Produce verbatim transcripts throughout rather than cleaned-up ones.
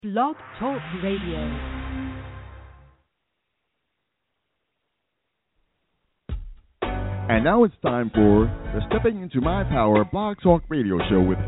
Blog Talk Radio. And now it's time for the Stepping Into My Power Blog Talk Radio Show with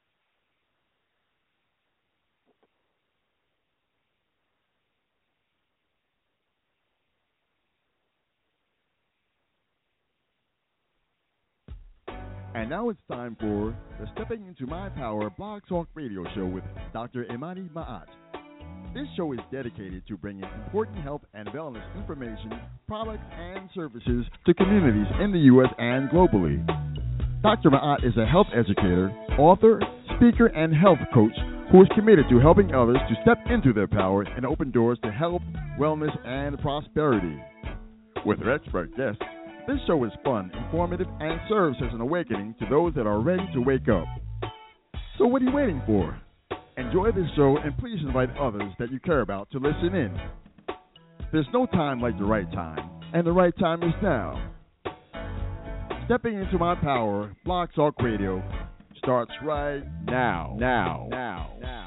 And now it's time for the Stepping Into My Power Blog Talk Radio Show with Doctor Imani Ma'at. This show is dedicated to bringing important health and wellness information, products, and services to communities in the U S and globally. Doctor Ma'at is a health educator, author, speaker, and health coach who is committed to helping others to step into their power and open doors to health, wellness, and prosperity. With her expert guests, this show is fun, informative, and serves as an awakening to those that are ready to wake up. So what are you waiting for? Enjoy this show and please invite others that you care about to listen in. There's no time like the right time, and the right time is now. Stepping Into My Power, Blog Talk Radio, starts right now. Now. Now. Now.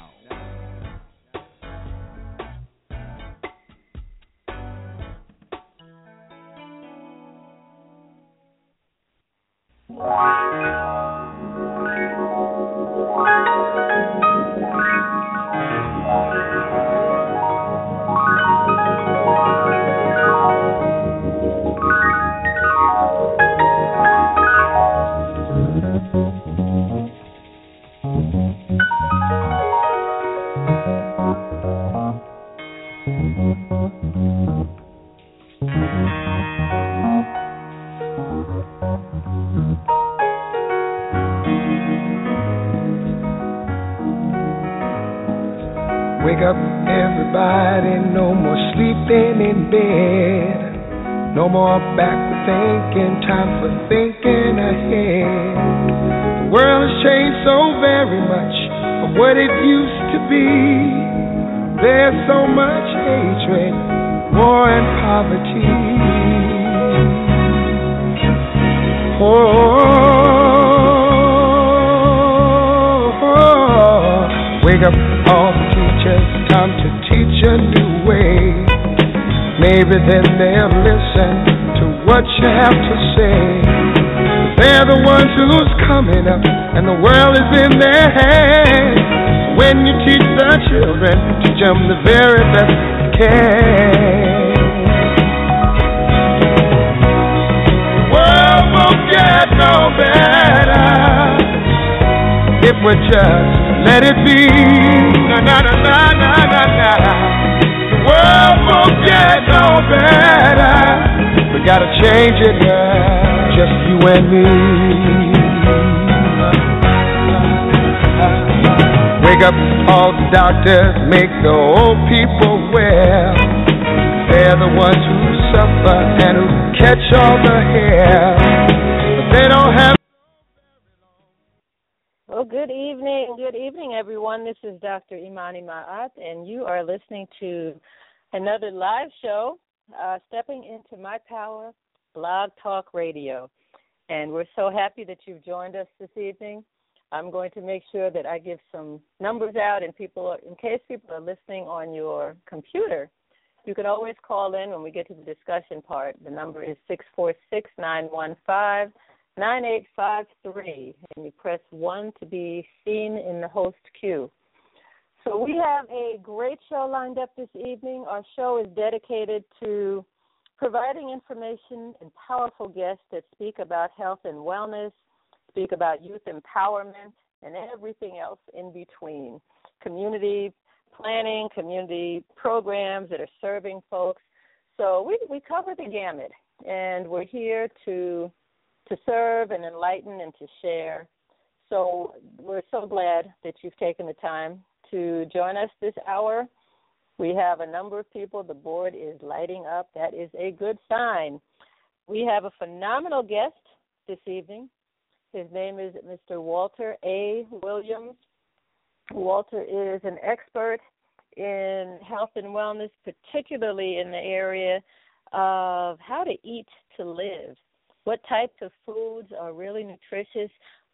Wake up, everybody, no more sleeping in bed. No more backward thinking, time for thinking ahead. The world has changed so very much from what it used to be. There's so much hatred, war and poverty. Oh, oh, oh. Wake up, all the teachers, time to teach a new way. Maybe then they'll listen to what you have to say. They're the ones who's coming up, and the world is in their hands. When you teach the children, teach them the very best you can. The world won't get no better if we just let it be. Na na na na na na na. The world won't get no better. We gotta change it, girl. Just you and me. Wake up, all the doctors, make the old people well. They're the ones who suffer and who catch all the hair, but they don't have. Well, good evening. Good evening, everyone. This is Doctor Imani Ma'at, and you are listening to another live show, uh, Stepping Into My Power, Blog Talk Radio. And we're so happy that you've joined us this evening. I'm going to make sure that I give some numbers out, and people, are, in case people are listening on your computer, you can always call in when we get to the discussion part. The number is six four six, nine one five, nine eight five three, and you press one to be seen in the host queue. So we have a great show lined up this evening. Our show is dedicated to providing information and powerful guests that speak about health and wellness, speak about youth empowerment, and everything else in between. Community planning, community programs that are serving folks. So we, we cover the gamut, and we're here to to serve and enlighten and to share. So we're so glad that you've taken the time to join us this hour. We have a number of people. The board is lighting up. That is a good sign. We have a phenomenal guest this evening. His name is Mister Walter A. Williams. Walter is an expert in health and wellness, particularly in the area of how to eat to live. What types of foods are really nutritious?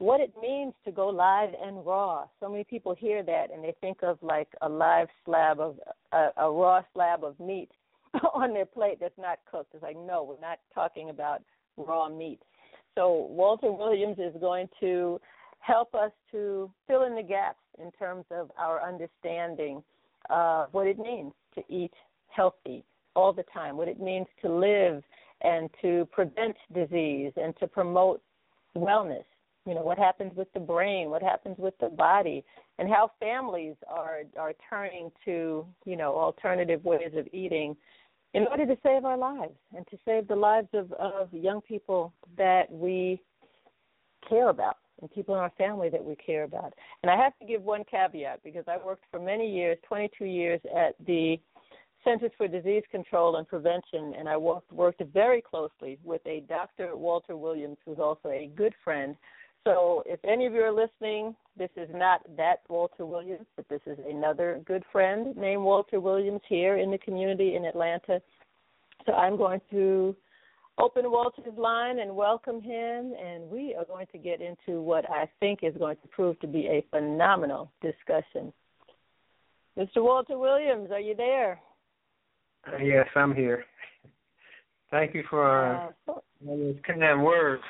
what it means to go live and raw. So many people hear that and they think of like a live slab of, a, a raw slab of meat on their plate that's not cooked. It's like, no, we're not talking about raw meat. So Walter Williams is going to help us to fill in the gaps in terms of our understanding of what it means to eat healthy all the time, what it means to live and to prevent disease and to promote wellness. You know, what happens with the brain, what happens with the body, and how families are are turning to, you know, alternative ways of eating in order to save our lives and to save the lives of, of young people that we care about and people in our family that we care about. And I have to give one caveat because I worked for many years, twenty-two years, at the Centers for Disease Control and Prevention, and I worked, worked very closely with a Doctor Walter Williams, who's also a good friend. So if any of you are listening, this is not that Walter Williams, but this is another good friend named Walter Williams here in the community in Atlanta. So I'm going to open Walter's line and welcome him, and we are going to get into what I think is going to prove to be a phenomenal discussion. Mister Walter Williams, are you there? Uh, yes, I'm here. Thank you for uh, uh, those kind words.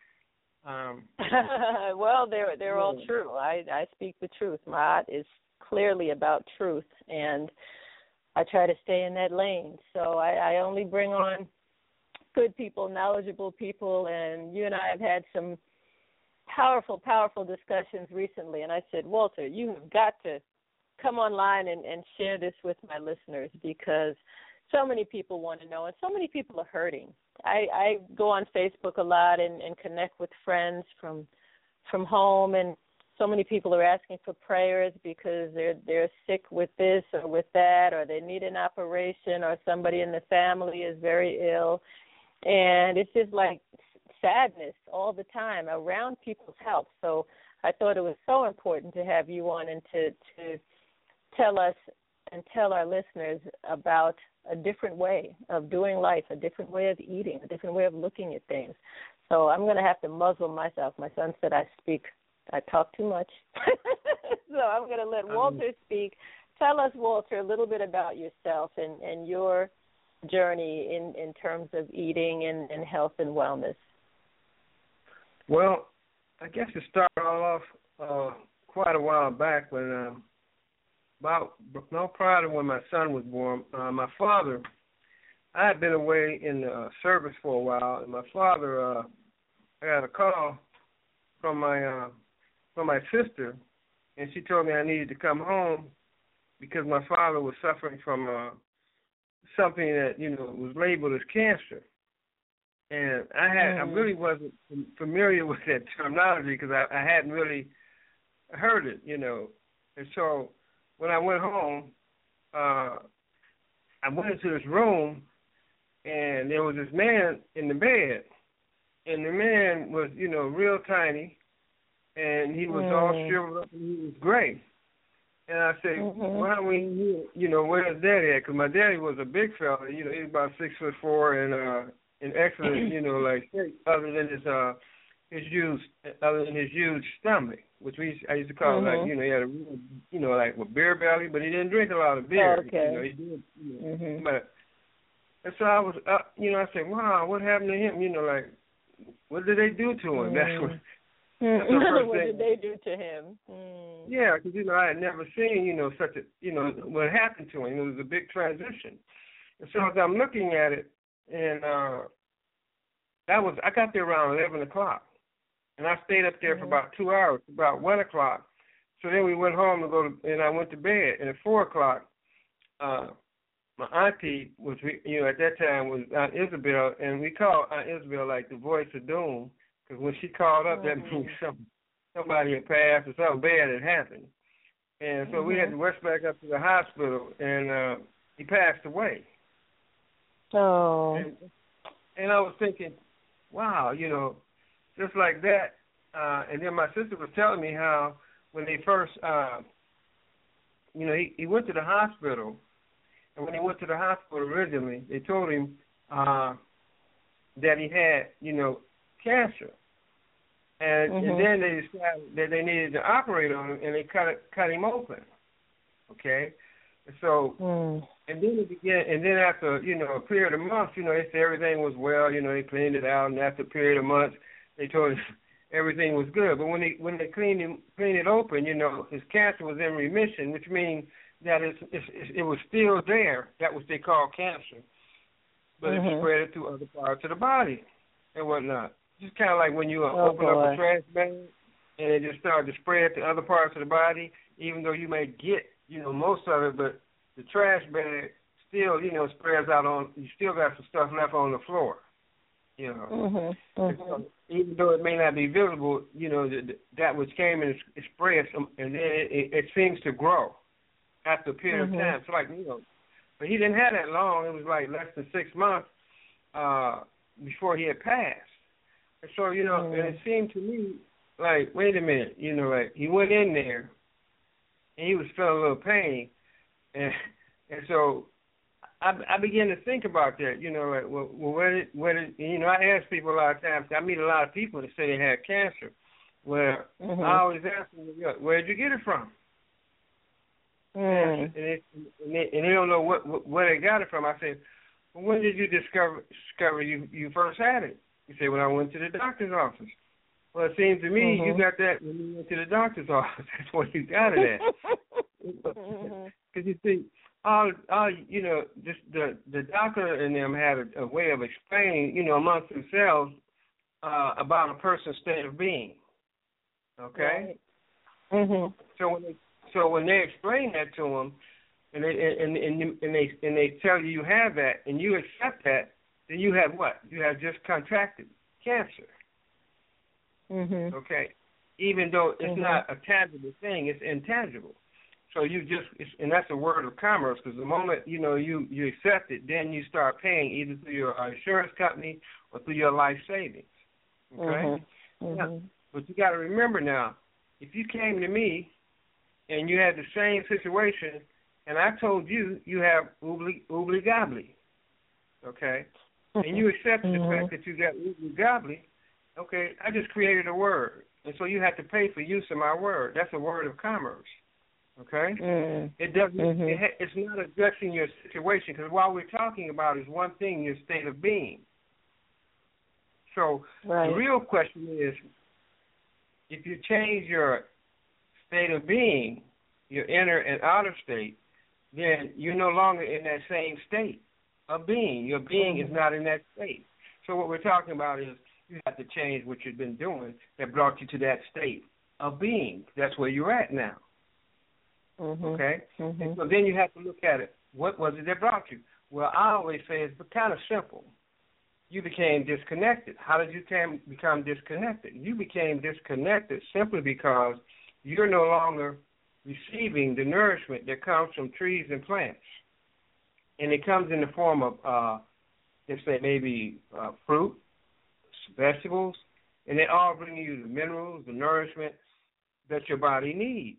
Um, well, they're they're all true. I, I speak the truth. My art is clearly about truth, and I try to stay in that lane. So I, I only bring on good people, knowledgeable people, and you and I have had some powerful, powerful discussions recently, and I said, Walter, you have got to come online and, and share this with my listeners because so many people want to know, and so many people are hurting. I, I go on Facebook a lot and, and connect with friends from from home, and so many people are asking for prayers because they're they're sick with this or with that, or they need an operation, or somebody in the family is very ill, and it's just like sadness all the time around people's health. So I thought it was so important to have you on and to to tell us and tell our listeners about a different way of doing life, a different way of eating, a different way of looking at things. So I'm going to have to muzzle myself. My son said I speak, I talk too much. So I'm going to let Walter speak. Tell us, Walter, a little bit about yourself and, and your journey in, in terms of eating and, and health and wellness. Well, I guess it started all off uh, quite a while back when um, About no prior to when my son was born, uh, my father, I had been away in the uh, service for a while, and my father, uh, I got a call from my uh, from my sister, and she told me I needed to come home because my father was suffering from uh, something that you know was labeled as cancer, and I had mm. I really wasn't familiar with that terminology because I, I hadn't really heard it, you know, and so. When I went home, uh, I went into this room, and there was this man in the bed, and the man was, you know, real tiny, and he was mm. all shriveled up, and he was gray. And I said, mm-hmm. why don't we, you know, where's Daddy at? Because my daddy was a big fella, you know, he was about six foot four, and uh, in excellent, you know, like other than his uh, his huge, other than his huge stomach. Which we I used to call mm-hmm. like you know he had a you know like a beer belly, but he didn't drink a lot of beer. Oh, okay. You know, he did, you know, mm-hmm. but and so I was uh, you know I said, wow, what happened to him? You know, like what did they do to him? Mm-hmm. That's what. That's the first what thing. did they do to him? Mm. Yeah, because you know I had never seen you know such a you know what happened to him. It was a big transition, and so as I'm looking at it, and uh, that was I got there around eleven o'clock. And I stayed up there mm-hmm. for about two hours, about one o'clock. So then we went home to go to, and I went to bed. And at four o'clock, uh, my auntie was, you know, at that time was Aunt Isabel, and we called Aunt Isabel like the voice of doom, because when she called up, mm-hmm. that means some, somebody had passed or something bad had happened. And so mm-hmm. we had to rush back up to the hospital, and uh, he passed away. Oh. And, and I was thinking, wow, you know, just like that, uh, and then my sister was telling me how when they first, uh, you know, he, he went to the hospital, and when he went to the hospital originally, they told him uh, that he had, you know, cancer. And, mm-hmm. and then they decided that they needed to operate on him, and they cut it, cut him open. Okay, and so mm. and then it began, and then after you know a period of months, you know they said everything was well. You know they cleaned it out, and after a period of months, they told him everything was good. But when they when they cleaned him cleaned it open, you know his cancer was in remission, which means that it's, it's, it was still there. That was they call cancer, but mm-hmm. it spread it to other parts of the body and whatnot. Just kind of like when you uh, oh, open boy. up a trash bag and it just started to spread to other parts of the body, even though you may get, you know, most of it, but the trash bag still, you know, spreads out on, you still got some stuff left on the floor, you know. Mm-hmm. Mm-hmm. So even though it may not be visible, you know, the, the, that which came and it spreads, and then it, it, it seems to grow after a period mm-hmm. of time. So like, you know, but he didn't have that long. It was like less than six months uh, before he had passed. And so, you know, mm. and it seemed to me like, wait a minute, you know, like he went in there and he was feeling a little pain. And and so I, I began to think about that, you know, like, well, well where did, where did, you know, I ask people a lot of times, I meet a lot of people that say they had cancer, where mm-hmm. I always ask them, where did you get it from? Mm. And, they, and, they, and they don't know what, what where they got it from. I say, well, when did you discover discover you, you first had it? You say, when I went to the doctor's office. Well, it seems to me mm-hmm. you got that when you went to the doctor's office. That's where you got it at. Because mm-hmm. you see, all, all you know, just the the doctor and them had a, a way of explaining, you know, amongst themselves uh, about a person's state of being. Okay. Right. Mm-hmm. So when they so when they explain that to them, and they and and, and they and they tell you you have that, and you accept that, then you have what? You have just contracted cancer. Mm-hmm. Okay, even though it's mm-hmm. not a tangible thing, it's intangible. So you just, it's, and that's a word of commerce, because the moment you know you you accept it, then you start paying either through your insurance company or through your life savings. Okay, mm-hmm. Mm-hmm. Now, but you got to remember now, if you came to me and you had the same situation, and I told you you have oobly oobly gobbly, okay, and you accepted mm-hmm. the fact that you got oobly gobbly. Okay, I just created a word, and so you have to pay for use of my word. That's a word of commerce. Okay, mm-hmm. it doesn't. Mm-hmm. It ha- it's not addressing your situation, because what we're talking about is one thing: your state of being. So right. the real question is, if you change your state of being, your inner and outer state, then you're no longer in that same state of being. Your being mm-hmm. is not in that state. So what we're talking about is, you have to change what you've been doing that brought you to that state of being. That's where you're at now. Mm-hmm. Okay? Mm-hmm. And so then you have to look at it. What was it that brought you? Well, I always say it's kind of simple. You became disconnected. How did you came, become disconnected? You became disconnected simply because you're no longer receiving the nourishment that comes from trees and plants. And it comes in the form of, uh, let's say, maybe uh, fruit, vegetables, and they all bring you the minerals, the nourishment that your body needs.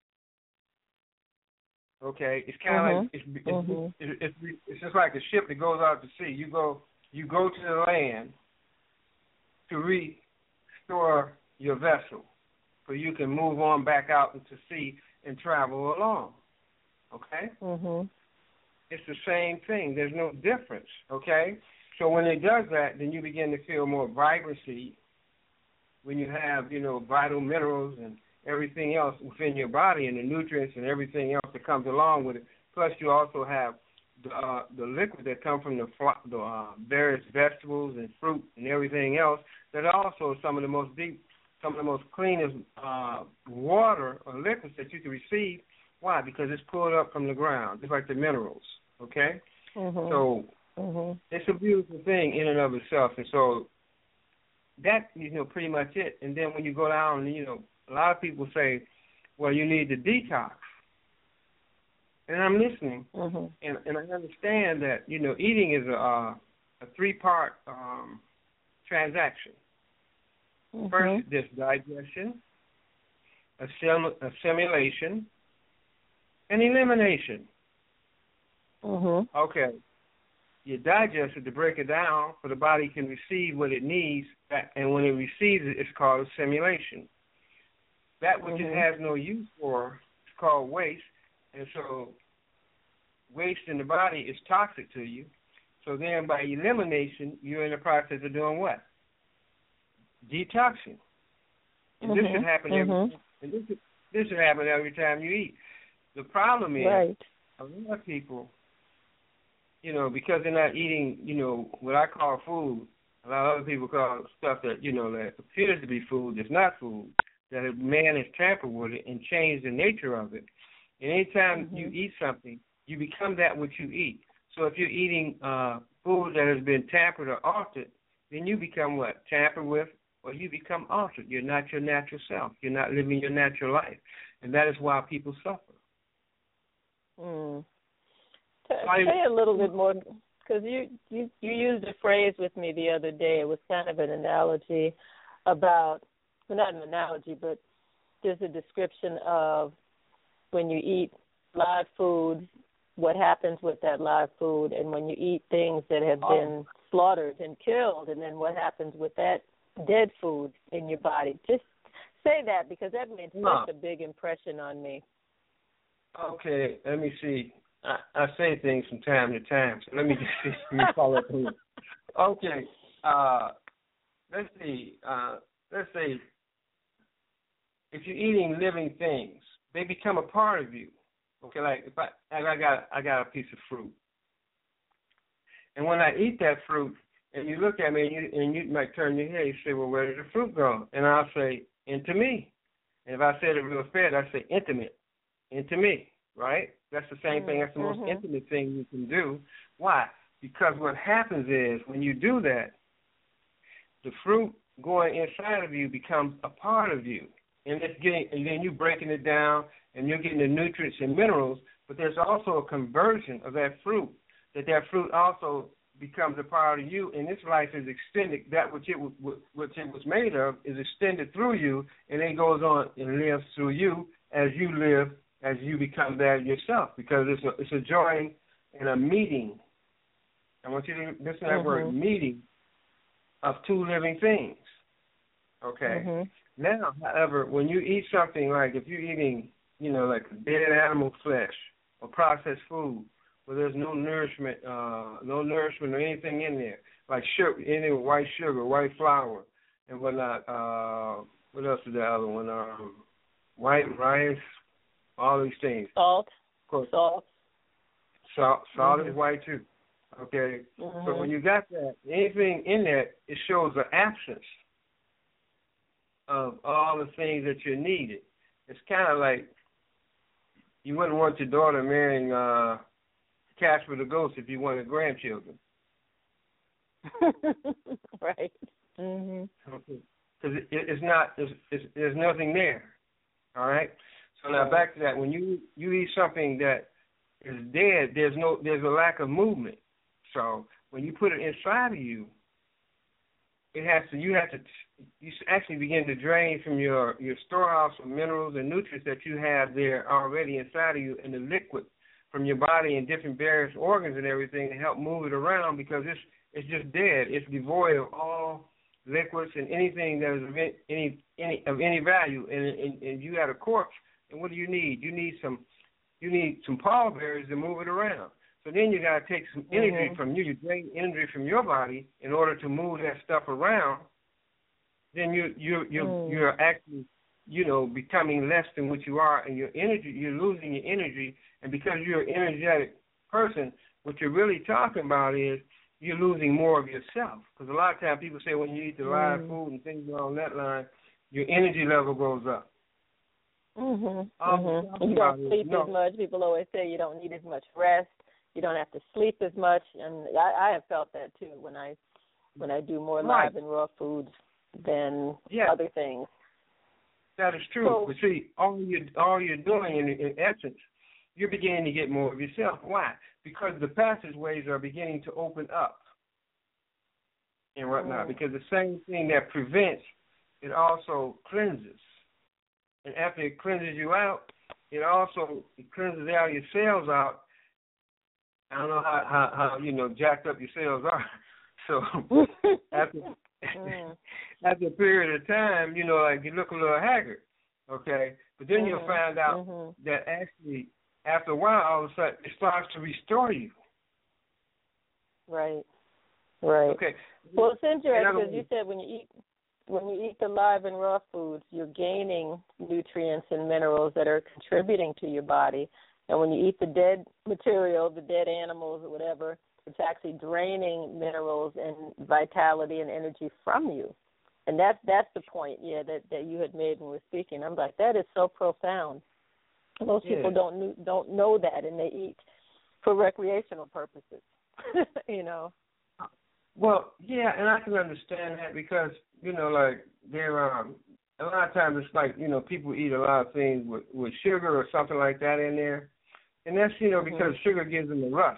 Okay, it's kind of mm-hmm. like it's it's, mm-hmm. it's it's it's just like a ship that goes out to sea. You go you go to the land to restore your vessel, so you can move on back out into sea and travel along. Okay, mm-hmm. it's the same thing. There's no difference. Okay. So when it does that, then you begin to feel more vibrancy when you have, you know, vital minerals and everything else within your body and the nutrients and everything else that comes along with it. Plus, you also have the, uh, the liquid that comes from the, the uh, various vegetables and fruit and everything else that are also some of the most deep, some of the most cleanest uh, water or liquids that you can receive. Why? Because it's pulled up from the ground, just like the minerals, okay? Mm-hmm. So mm-hmm. it's a beautiful thing in and of itself. And so that, you know, pretty much it. And then when you go down, you know, a lot of people say, well, you need to detox. And I'm listening, mm-hmm. and, and I understand that, you know, eating is a, uh, a three-part um, transaction. Mm-hmm. First, there's digestion, assim- assimilation, and elimination. Mm-hmm. Okay. your digester to break it down so the body can receive what it needs, and when it receives it, it's called assimilation. That which mm-hmm. it has no use for is called waste, and so waste in the body is toxic to you. So then by elimination, you're in the process of doing what? Detoxing. And mm-hmm. this should happen every mm-hmm. and this should, this should happen every time you eat. The problem is right. a lot of people, you know, because they're not eating, you know, what I call food, a lot of other people call stuff that, you know, that appears to be food that's not food, that man has tampered with it and changed the nature of it. And anytime mm-hmm. you eat something, you become that which you eat. So if you're eating uh, food that has been tampered or altered, then you become what? Tampered with, or you become altered. You're not your natural self. You're not living your natural life. And that is why people suffer. Mm. Say a little bit more, because you, you, you used a phrase with me the other day. It was kind of an analogy about, well, not an analogy, but there's a description of when you eat live food, what happens with that live food, and when you eat things that have oh. been slaughtered and killed, and then what happens with that dead food in your body. Just say that, because that made no. such a big impression on me. Okay, let me see. I, I say things from time to time, so let me just see. Let me follow through. Okay, uh, let's see. Uh, let's say if you're eating living things, they become a part of you. Okay, like if I I got I got a piece of fruit, and when I eat that fruit, and you look at me, and you, and you might turn your head, you say, "Well, where did the fruit go?" And I'll say, "Into me." And if I said it real fast, I say, "Intimate, into me." Right? That's the same mm-hmm. thing. That's the most mm-hmm. intimate thing you can do. Why? Because what happens is when you do that, the fruit going inside of you becomes a part of you, and it's getting, and then you breaking it down, and you're getting the nutrients and minerals. But there's also a conversion of that fruit, that that fruit also becomes a part of you, and this life is extended. That which it was, which it was made of is extended through you, and it goes on and lives through you as you live, as you become that yourself, because it's a, it's a joining and a meeting. I want you to listen to that mm-hmm. word, meeting of two living things. Okay? Mm-hmm. Now, however, when you eat something like, if you're eating, you know, like dead animal flesh or processed food, where there's no nourishment, uh, no nourishment or anything in there, like sugar, any white sugar, white flour, and whatnot. Uh, what else is the other one? Um, white rice, all these things. Salt. Of course. Salt. Salt, salt mm-hmm. is white too. Okay. Mm-hmm. So when you got that, anything in there, it shows the absence of all the things that you needed. It's kind of like you wouldn't want your daughter marrying uh, Casper the Ghost if you wanted grandchildren. Right. Mhm. Okay. Because it, it, it's not. It's, it's, there's nothing there. All right. So now back to that. When you you eat something that is dead, there's no there's a lack of movement. So when you put it inside of you, it has to. You have to. You actually begin to drain from your your storehouse of minerals and nutrients that you have there already inside of you, and the liquid from your body and different various organs and everything to help move it around, because it's it's just dead. It's devoid of all liquids and anything that is of any any of any value. And, and, and you got a corpse, and what do you need? You need some you need some pallbearers to move it around. So then you got to take some energy mm-hmm. from you. You drain energy from your body in order to move that stuff around. Then you you you mm. you're actually you know becoming less than what you are, and your energy you're losing your energy. And because you're an energetic person, what you're really talking about is you're losing more of yourself. Because a lot of times people say when you eat the live mm. food and things along that line, your energy level goes up. Mhm. Mhm. You don't sleep no. as much. People always say you don't need as much rest. You don't have to sleep as much, and I, I have felt that too when I when I do more right. live and raw foods than yeah. other things. That is true. So, but see, all you all you're doing in, in essence, you're beginning to get more of yourself. Why? Because the passageways are beginning to open up and whatnot. Mm. Because the same thing that prevents, it also cleanses. And after it cleanses you out, it also it cleanses all your cells out. I don't know how, how, how you know, jacked up your cells are. So after mm. after a period of time, you know, like you look a little haggard, okay? But then mm-hmm. you'll find out mm-hmm. that actually after a while, all of a sudden, it starts to restore you. Right. Right. Okay. Well, it's interesting because you said when you eat when you eat the live and raw foods, you're gaining nutrients and minerals that are contributing to your body. And when you eat the dead material, the dead animals or whatever, it's actually draining minerals and vitality and energy from you. And that's that's the point, yeah, that, that you had made when we were speaking. I'm like, that is so profound. Most yeah. people don't don't know that, and they eat for recreational purposes, you know. Well, yeah, and I can understand that because, you know, like, there um, a lot of times it's like, you know, people eat a lot of things with, with sugar or something like that in there. And that's, you know, mm-hmm. because sugar gives them a rush.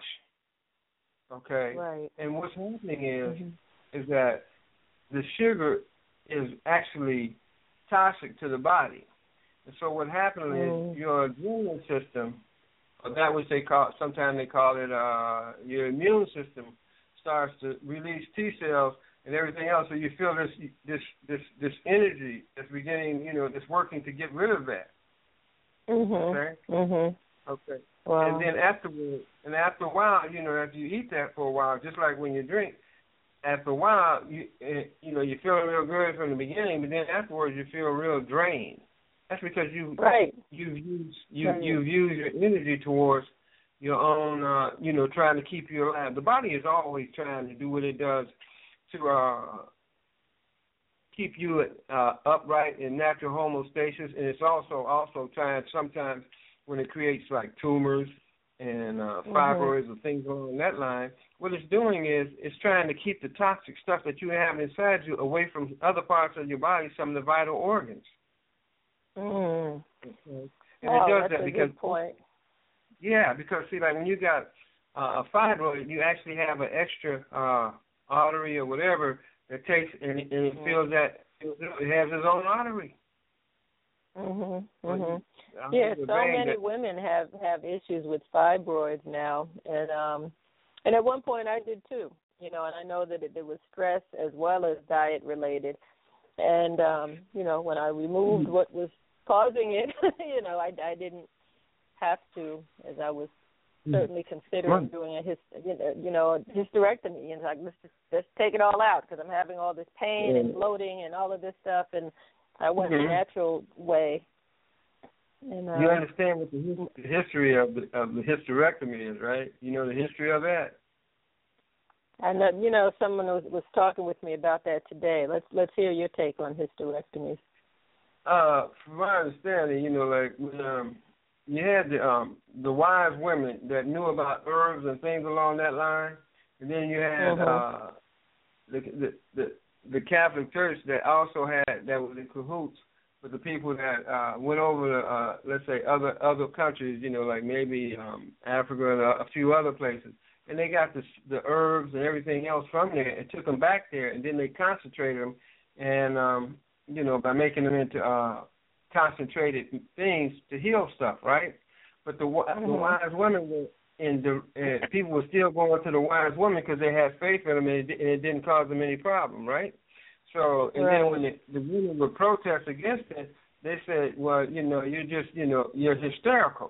Okay? Right. And what's happening is, mm-hmm. is that the sugar is actually toxic to the body. And so what happens mm-hmm. is your adrenal system, or that which they call, sometimes they call it uh, your immune system, starts to release T cells and everything else, so you feel this this this this energy that's beginning, you know, that's working to get rid of that. Mhm. Okay. Mhm. Okay. Wow. And then afterward, and after a while, you know, after you eat that for a while, just like when you drink, after a while, you you know, you're feeling real good from the beginning, but then afterwards you feel real drained. That's because you right. you've used you right. you've used your energy towards your own, uh, you know, trying to keep you alive. The body is always trying to do what it does to uh, keep you uh, upright in natural homeostasis, and it's also also trying sometimes when it creates like tumors and uh, fibroids mm-hmm. or things along that line. What it's doing is it's trying to keep the toxic stuff that you have inside you away from other parts of your body, some of the vital organs. Mm. Okay. And oh, it does that's that a because good point. Yeah, because, see, like when you got uh, a fibroid, you actually have an extra uh, artery or whatever that takes, and, and it feels that it has its own artery. Mhm. Mhm. Yeah, so many that, women have, have issues with fibroids now, and um, and at one point I did too. You know, and I know that it, it was stress as well as diet related, and um, you know, when I removed mm-hmm. what was causing it, you know, I, I didn't have to, as I was certainly considering right. doing a his, you know, a hysterectomy, and like let's just let's take it all out because I'm having all this pain yeah. and bloating and all of this stuff, and I went mm-hmm. the natural way. And, uh, you understand what the, his, the history of the of the hysterectomy is, right? You know the history of that. And uh, you know, someone was, was talking with me about that today. Let's let's hear your take on hysterectomies. Uh, from my understanding, you know, like when um. you had the um, the wise women that knew about herbs and things along that line, and then you had mm-hmm. uh, the, the the the Catholic Church that also had that was in cahoots with the people that uh, went over to uh, let's say other other countries, you know, like maybe um, Africa and a, a few other places, and they got the the herbs and everything else from there and took them back there, and then they concentrated them, and um, you know, by making them into uh, concentrated things to heal stuff, right? But the, mm-hmm. the wise women were in the uh, people were still going to the wise women because they had faith in them and it, and it didn't cause them any problem, right? So and right. then when the, the women would protest against it, they said, "Well, you know, you're just, you know, you're hysterical."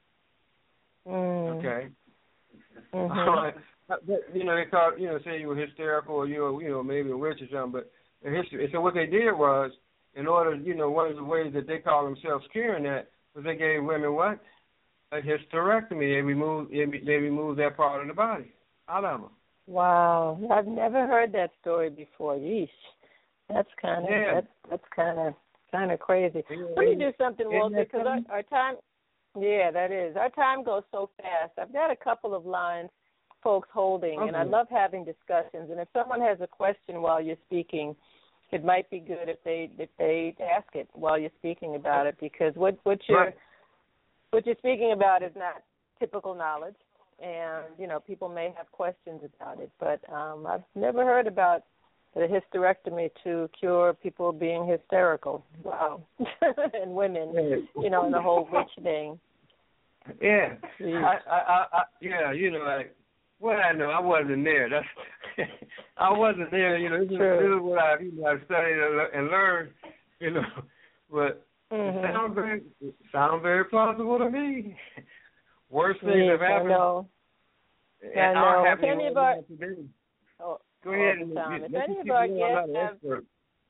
Mm. Okay. Mm-hmm. but, you know, they called, you know, say you were hysterical or you were, you know, maybe a witch or something. But the history. So what they did was, in order, you know, one of the ways that they call themselves curing that was they gave women what? A hysterectomy. They removed they removed that part of the body out of them. Wow, I've never heard that story before. Yeesh, that's kind of yeah. that's that's kind of kind of crazy. Yeah. Let me do something, Walter, because our, our time. Yeah, that is. Our time goes so fast. I've got a couple of lines, folks holding, okay. and I love having discussions. And if someone has a question while you're speaking, it might be good if they if they ask it while you're speaking about it, because what what you're right. what you're speaking about is not typical knowledge, and you know people may have questions about it. But um, I've never heard about the hysterectomy to cure people being hysterical. Wow, and women, you know, and the whole witch thing. Yeah, I, I, I, I, yeah, you know, like, what I know, I wasn't there. That's, I wasn't there. You know, this is, this is what I, you know, I studied and learned. You know, but mm-hmm. it sounds very, it sounds very plausible to me. Worst things yes, have happened. I know. And I know. If any of our, oh, go ahead and time. If let any of our guests have,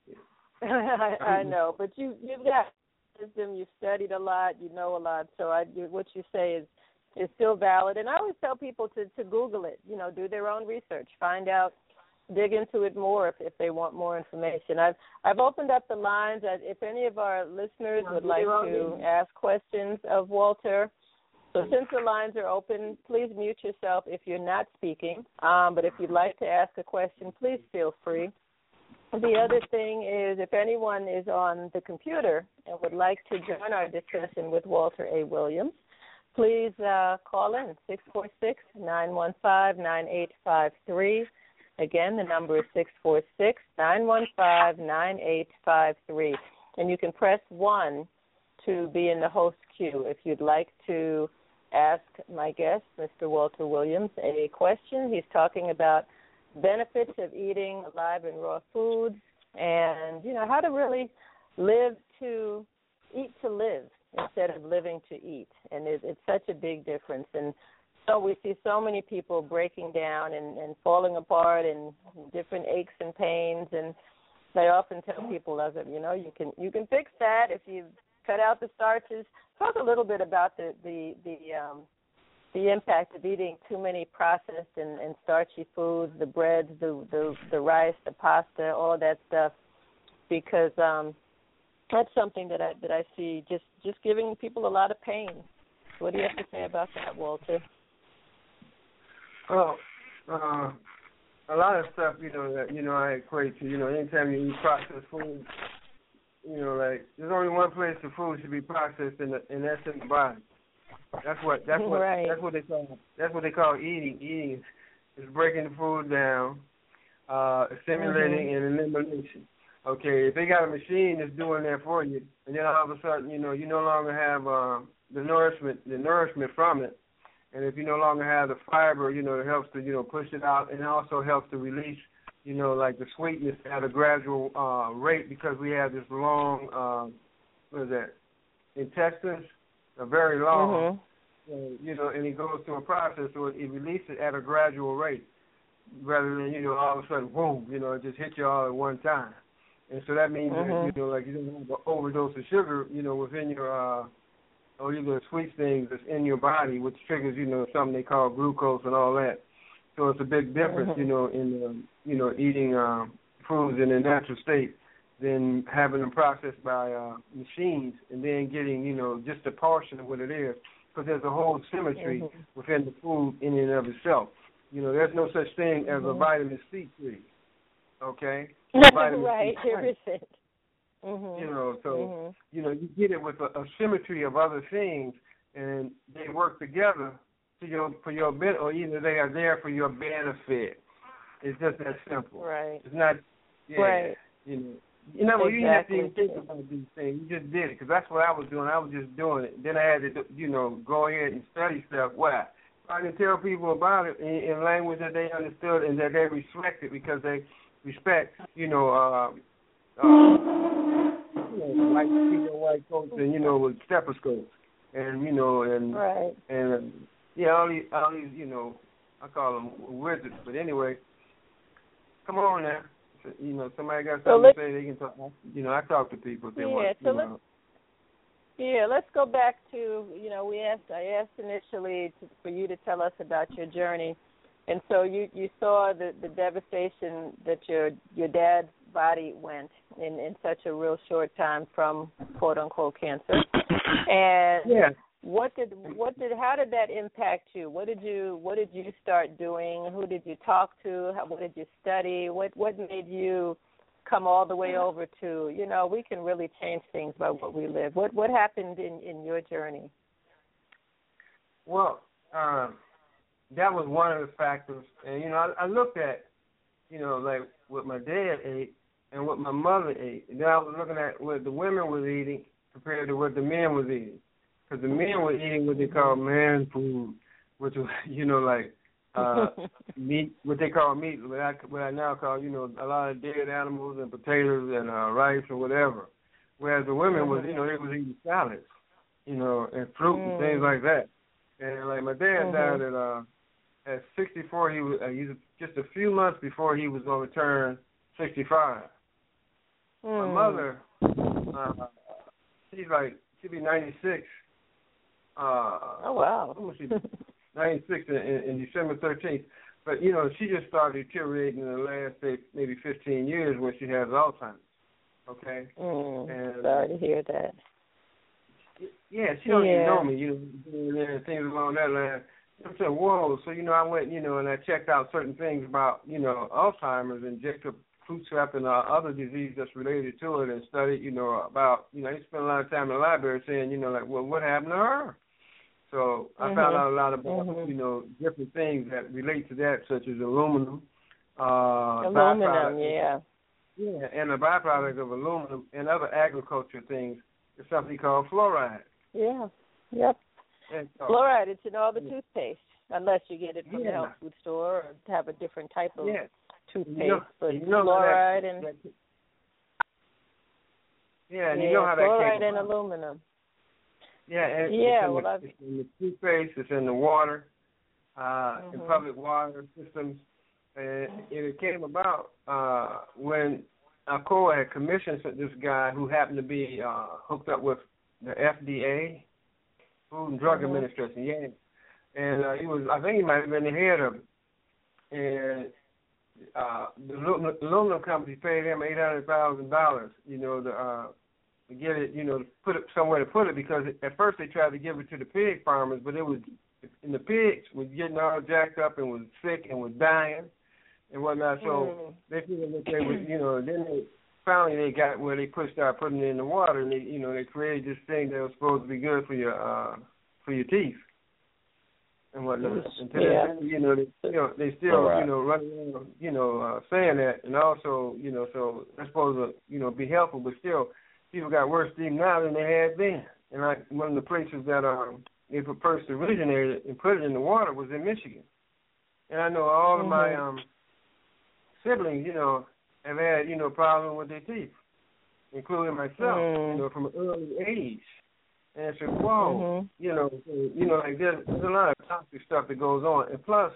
I, I know, but you, you've got wisdom. You've studied a lot. You know a lot. So I, what you say is. is still valid. And I always tell people to, to Google it, you know, do their own research, find out, dig into it more if, if they want more information. I've I've opened up the lines. If any of our listeners would like to ask questions of Walter, so since the lines are open, please mute yourself if you're not speaking. Um, but if you'd like to ask a question, please feel free. The other thing is if anyone is on the computer and would like to join our discussion with Walter A. Williams, please uh, call in, six four six, nine one five, nine eight five three. Again, the number is six four six, nine one five, nine eight five three. And you can press one to be in the host queue if you'd like to ask my guest, Mister Walter Williams, a question. He's talking about benefits of eating live and raw foods and, you know, how to really live to eat to live instead of living to eat. And it, it's such a big difference. And so we see so many people breaking down and, and falling apart and different aches and pains. And I often tell people, as you know, you can you can fix that if you cut out the starches. Talk a little bit about the the the, um, the impact of eating too many processed and, and starchy foods, the breads, the, the the rice, the pasta, all of that stuff, because um, that's something that I that I see just, just giving people a lot of pain. What do you have to say about that, Walter? Well, uh, a lot of stuff, you know, that, you know, I equate to, you know, anytime you eat processed food, you know, like, there's only one place the food should be processed, in the, and that's in the body. That's what, that's what, right. that's what they call, that's what they call eating. Eating is breaking the food down, uh, assimilating mm-hmm. and elimination. Okay, if they got a machine that's doing that for you, and then all of a sudden, you know, you no longer have uh, the nourishment, the nourishment from it, and if you no longer have the fiber, you know, it helps to, you know, push it out, and it also helps to release, you know, like the sweetness at a gradual uh, rate, because we have this long, uh, what is that, intestines, are very long, mm-hmm. uh, you know, and it goes through a process, so it, it releases it at a gradual rate, rather than, you know, all of a sudden, boom, you know, it just hit you all at one time. And so that means mm-hmm. that, you know, like you don't have an overdose of sugar, you know, within your, uh, or either sweet things that's in your body, which triggers, you know, something they call glucose and all that. So it's a big difference, mm-hmm. you know, in, um, you know, eating um, foods in a natural state than having them processed by uh, machines and then getting, you know, just a portion of what it is. Because there's a whole symmetry mm-hmm. within the food in and of itself. You know, there's no such thing as mm-hmm. a vitamin C tree, okay? Right, there isn't. Mm-hmm. You know, so, mm-hmm. you know, you get it with a, a symmetry of other things, and they work together to your, for your benefit, or either they are there for your benefit. It's just that simple. Right. It's not, yeah, right. you know. You know, exactly. you have to even think about these things. You just did it, because that's what I was doing. I was just doing it. Then I had to, you know, go ahead and study stuff. Why? I can tell people about it in, in language that they understood and that they respected, because they respect, you know, uh, uh, you know, like people, white coats, and you know, with stethoscopes, and you know, and right. and uh, yeah, all these, all these, you know, I call them wizards. But anyway, come on now, so, you know, somebody got something so to say, they can talk. You know, I talk to people if they yeah, want. So you let's, know. Yeah, let's go back to, you know, we asked. I asked initially to, for you to tell us about your journey. And so you, you saw the, the devastation that your your dad's body went in, in such a real short time from quote unquote cancer. And yeah. what did what did how did that impact you? What did you what did you start doing? Who did you talk to? How, what did you study? What what made you come all the way over to, you know, we can really change things by what we live. What what happened in, in your journey? Well, um that was one of the factors. And, you know, I, I looked at, you know, like what my dad ate and what my mother ate. And then I was looking at what the women was eating compared to what the men was eating. because the men were eating what they call man food, which was, you know, like uh, meat, what they call meat, what I, what I now call, you know, a lot of dead animals and potatoes and uh, rice or whatever. Whereas the women was, you know, they was eating salads, you know, and fruit mm. and things like that. And like my dad mm-hmm. died at uh, at sixty-four. He was uh, he was just a few months before he was going to turn sixty-five. Mm. My mother, uh, she's like she'll be ninety-six. Uh, oh wow! ninety-six in, in December thirteenth. But you know, she just started deteriorating in the last say, maybe fifteen years when she has Alzheimer's. Okay. Mm, and, sorry to hear that. Yeah, she don't yeah. even know me, you know, and things along that line. I said, whoa. So, you know, I went, you know, and I checked out certain things about, you know, Alzheimer's and Jacob Creutzfeldt and uh, other disease that's related to it and studied, you know, about, you know, I spent a lot of time in the library saying, you know, like, well, what happened to her? So I mm-hmm. found out a lot about, mm-hmm. you know, different things that relate to that, such as aluminum. Uh, aluminum, yeah. Yeah, and the byproduct of aluminum and other agriculture things is something called fluoride. Yeah, yep. So, fluoride, it's in all the yeah. toothpaste, unless you get it from yeah. the health food store or have a different type of yeah. toothpaste. You know, but you know fluoride that, and... That, yeah, and yeah, you know how that fluoride came and about. aluminum. Yeah, and yeah, it's, in well, the, I've... it's in the toothpaste, it's in the water, uh, mm-hmm. in public water systems. And it came about uh, when Alcoa had commissioned this guy who happened to be uh, hooked up with the F D A, Food and Drug mm-hmm. Administration, yeah. And uh, he was, I think he might have been the head of it. And uh, the aluminum, aluminum company paid him eight hundred thousand dollars, you know, to, uh, to get it, you know, to put it somewhere to put it, because at first they tried to give it to the pig farmers, but it was, and the pigs was getting all jacked up and was sick and was dying and whatnot. So mm. they figured that they would, you know, then they finally they got where they pushed out putting it in the water, and they, you know, they created this thing that was supposed to be good for your uh, for your teeth and whatnot. And today, yeah. you know, they still they still right. you know running around, you know, uh, saying that, and also, you know, so that's supposed to, you know, be helpful, but still, people got worse teeth now than they had then. And like one of the places that um they first originated and put it in the water was in Michigan. And I know all mm-hmm. of my um siblings, you know, have had, you know, problems with their teeth, including myself, mm. you know, from an early age. And I said, whoa, mm-hmm. you know, you know, like there's, there's a lot of toxic stuff that goes on. And plus,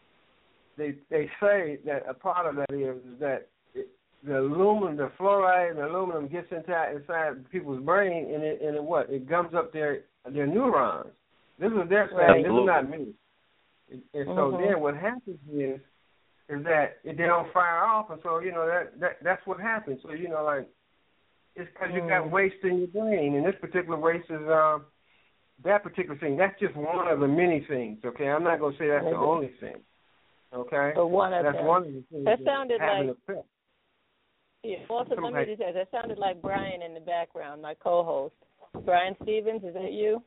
they they say that a part of that is, is that it, the aluminum, the fluoride and the aluminum gets inside inside people's brain, and it and it what? It gums up their their neurons. This is their saying. Right. This is not me. And, and so mm-hmm. then what happens is, is that they don't fire off, and so, you know, that, that that's what happens. So, you know, like, it's because mm. you got waste in your brain, and this particular waste is, um, that particular thing, that's just one of the many things, okay? I'm not going to say that's Maybe. the only thing, okay? But one of that's them. one of the things that, that sounded have like, an effect. Yeah, also, let me just say, that sounded like Brian in the background, my co-host. Brian Stevens, is that you?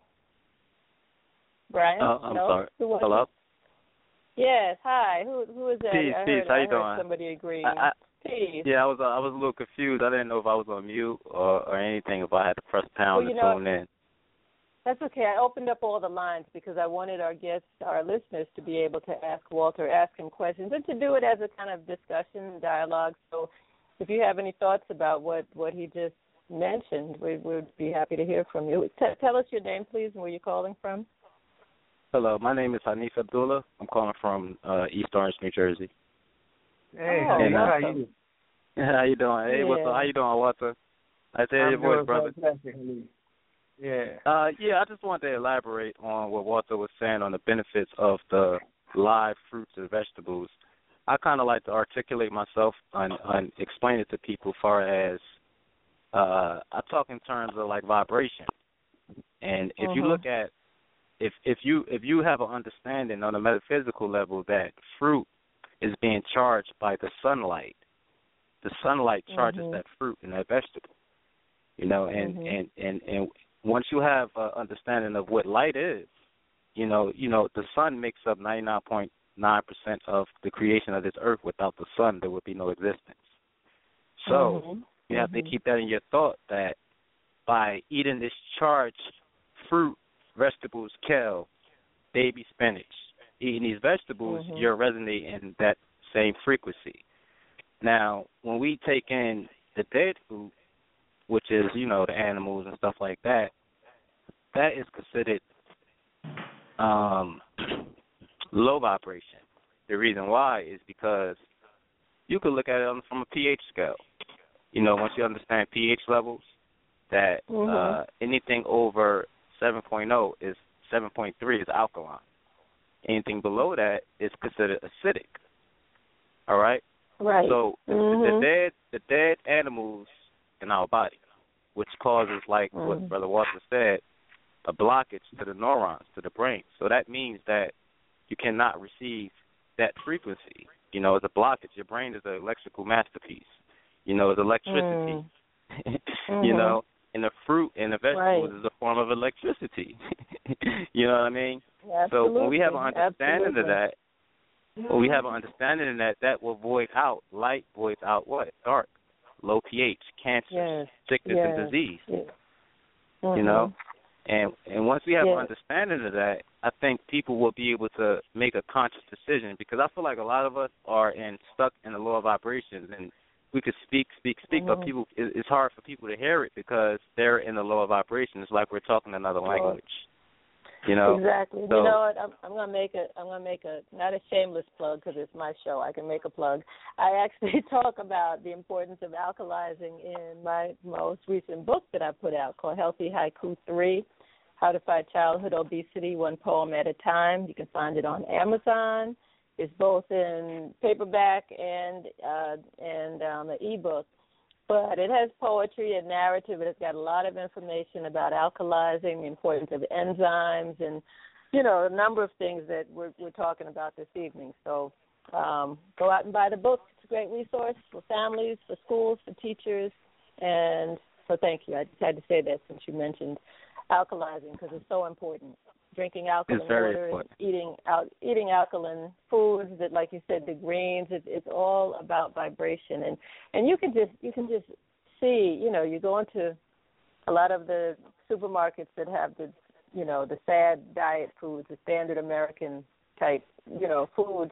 Brian? Uh, I'm no? sorry. Who was Hello? It? Yes, hi. Who who is that? Peace, I peace. heard, How you I heard doing? somebody agreeing. I, I, peace. Yeah, I was uh, I was a little confused. I didn't know if I was on mute or, or anything, if I had to press pound well, to know, tune in. That's okay. I opened up all the lines because I wanted our guests, our listeners, to be able to ask Walter, ask him questions, and to do it as a kind of discussion, dialogue. So if you have any thoughts about what, what he just mentioned, we would be happy to hear from you. T- tell us your name, please, and where you're calling from. Hello, my name is Hanif Abdullah. I'm calling from uh, East Orange, New Jersey. Hey, oh, how are you? How you doing? Hey, yeah. what's up? How you doing, Walter? I tell your voice, brother. Yeah. Uh, yeah, I just wanted to elaborate on what Walter was saying on the benefits of the live fruits and vegetables. I kind of like to articulate myself and, and explain it to people as far as uh, I talk in terms of like vibration. And if uh-huh. you look at If if you if you have an understanding on a metaphysical level that fruit is being charged by the sunlight, the sunlight charges mm-hmm. that fruit and that vegetable, you know, and, mm-hmm. and, and, and once you have an understanding of what light is, you know, you know, the sun makes up ninety-nine point nine percent of the creation of this earth. Without the sun, there would be no existence. So mm-hmm. you have mm-hmm. to keep that in your thought that by eating this charged fruit vegetables, kale, baby spinach. Eating these vegetables, mm-hmm. you're resonating in that same frequency. Now, when we take in the dead food, which is, you know, the animals and stuff like that, that is considered um, low vibration. The reason why is because you could look at it from a pH scale. You know, once you understand pH levels, that mm-hmm. uh, anything over seven point oh is seven point three is alkaline. Anything below that is considered acidic. All right? Right. So mm-hmm. the dead the dead animals in our body, which causes, like mm-hmm. what Brother Walter said, a blockage to the neurons, to the brain. So that means that you cannot receive that frequency. You know, it's a blockage. Your brain is an electrical masterpiece. You know, it's electricity. Mm. mm-hmm. You know, and the fruit and the vegetables right. is a form of electricity. You know what I mean? Absolutely. So when we have an understanding Absolutely. of that, when we have an understanding of that, that will void out, light voids out what? Dark, low pH, cancer, yes. sickness, yes. and disease. Yes. Mm-hmm. You know? And and once we have yes. an understanding of that, I think people will be able to make a conscious decision, because I feel like a lot of us are in stuck in the lower vibrations, and we could speak, speak, speak, mm-hmm. but people it, it's hard for people to hear it because they're in the lower vibrations. It's like we're talking another sure. language. You know exactly. So, you know what? I'm, I'm gonna make a I'm gonna make a not a shameless plug because it's my show. I can make a plug. I actually talk about the importance of alkalizing in my most recent book that I put out called Healthy Haiku Three: How to Fight Childhood Obesity One Poem at a Time. You can find it on Amazon. It's both in paperback and uh, and um, an ebook. But it has poetry and narrative. It has got a lot of information about alkalizing, the importance of enzymes, and, you know, a number of things that we're, we're talking about this evening. So um, go out and buy the book. It's a great resource for families, for schools, for teachers. And so thank you. I just had to say that since you mentioned alkalizing, because it's so important. Drinking alkaline water, and eating out, eating alkaline foods that, like you said, the greens. It, it's all about vibration, and and you can just you can just see. You know, you go into a lot of the supermarkets that have the, you know, the sad diet foods, the standard American type, you know, foods,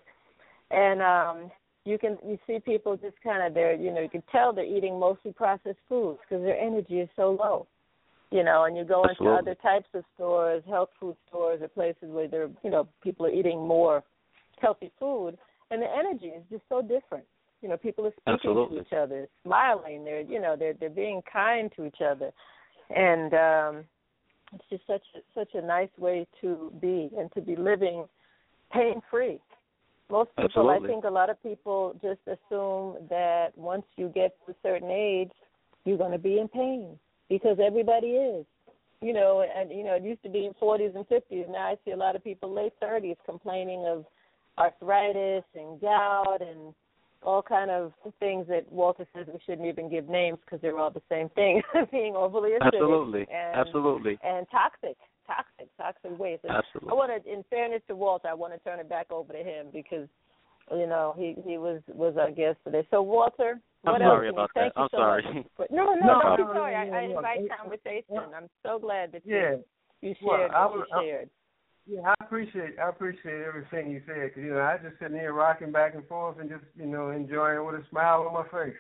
and um, you can you see people just kind of there. You know, you can tell they're eating mostly processed foods because their energy is so low. You know, and you go into Absolutely. other types of stores, health food stores, or places where they're, you know, people are eating more healthy food, and the energy is just so different. You know, people are speaking Absolutely. to each other, smiling. They're, you know, they're they're being kind to each other, and um, it's just such a, such a nice way to be and to be living pain free. Most people, Absolutely. I think, a lot of people just assume that once you get to a certain age, you're going to be in pain. Because everybody is, you know, and, you know, it used to be in forties and fifties. Now I see a lot of people late thirties complaining of arthritis and gout and all kind of things that Walter says we shouldn't even give names because they're all the same thing, being overly acidic. Absolutely, and, absolutely. And toxic, toxic, toxic waste. And absolutely. I want to, in fairness to Walter, I want to turn it back over to him because, you know, he, he was, was our guest today. So, Walter, I'm what sorry else? about Thank that. you I'm so sorry. much. No, no, no, No, don't be no, sorry. no, no, I, I no, invite no. conversation. I'm so glad that Yeah. you, you Well, shared I what was- you shared. Yeah, I appreciate I appreciate everything you said, because, you know, I just sitting here rocking back and forth and just, you know, enjoying it with a smile on my face.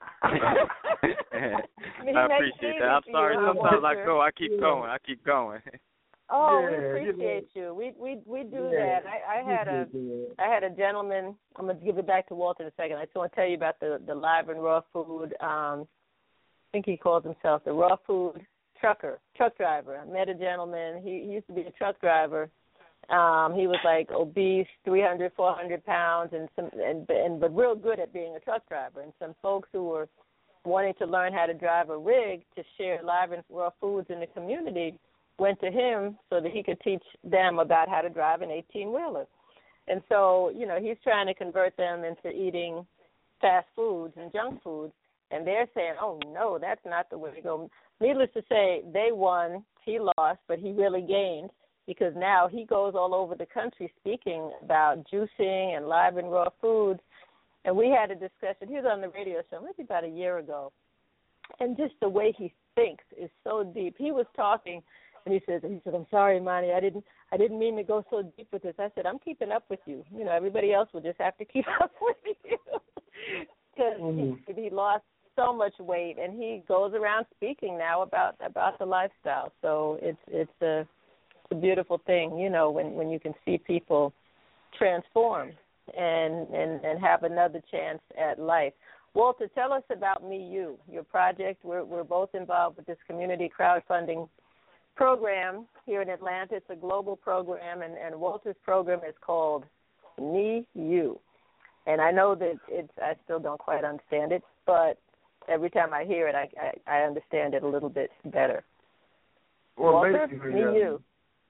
I appreciate that. I'm sorry. Sometimes I go. I keep going. I keep going. Oh, Yeah, we appreciate you. you. We we we do Yeah, that. I, I had a yeah. I had a gentleman. I'm gonna give it back to Walter in a second. I just want to tell you about the the live and raw food. Um, I think he calls himself the raw food trucker, truck driver. I met a gentleman. He, he used to be a truck driver. Um, he was like obese, three hundred, four hundred pounds, and some and and but real good at being a truck driver. And some folks who were wanting to learn how to drive a rig to share live and raw foods in the community went to him so that he could teach them about how to drive an eighteen-wheeler. And so, you know, he's trying to convert them into eating fast foods and junk foods, and they're saying, oh, no, that's not the way to go. Needless to say, they won, he lost, but he really gained because now he goes all over the country speaking about juicing and live and raw foods. And we had a discussion. He was on the radio show maybe about a year ago, and just the way he thinks is so deep. He was talking And he said, he said, I'm sorry, Imani, I didn't, I didn't mean to go so deep with this. I said, I'm keeping up with you. You know, everybody else will just have to keep up with you because mm-hmm. he, he lost so much weight, and he goes around speaking now about about the lifestyle. So it's it's a, it's a beautiful thing, you know, when when you can see people transform and and and have another chance at life. Walter, tell us about Me You, your project. We're we're both involved with this community crowdfunding program here in Atlanta. It's a global program, and, and Walter's program is called Me You. And I know that it's, I still don't quite understand it, but every time I hear it, I, I, I understand it a little bit better. Well, Walter, basically, Me uh, You.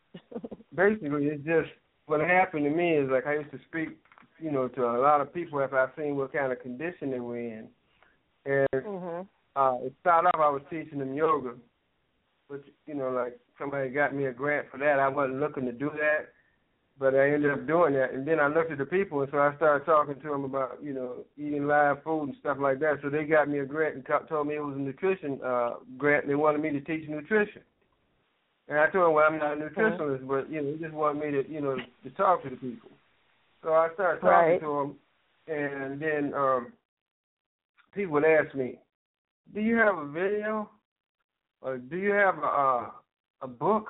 basically, it's just, what happened to me is, like, I used to speak, you know, to a lot of people after I seen what kind of condition they were in. And mm-hmm. uh, it started off, I was teaching them yoga. But, you know, like somebody got me a grant for that. I wasn't looking to do that, but I ended up doing that. And then I looked at the people, and so I started talking to them about, you know, eating live food and stuff like that. So they got me a grant and t- told me it was a nutrition uh, grant, and they wanted me to teach nutrition. And I told them, well, I'm not a nutritionist, mm-hmm. but, you know, they just wanted me to, you know, to talk to the people. So I started talking right. to them, and then um, people would ask me, do you have a video? Or do you have a, a a book?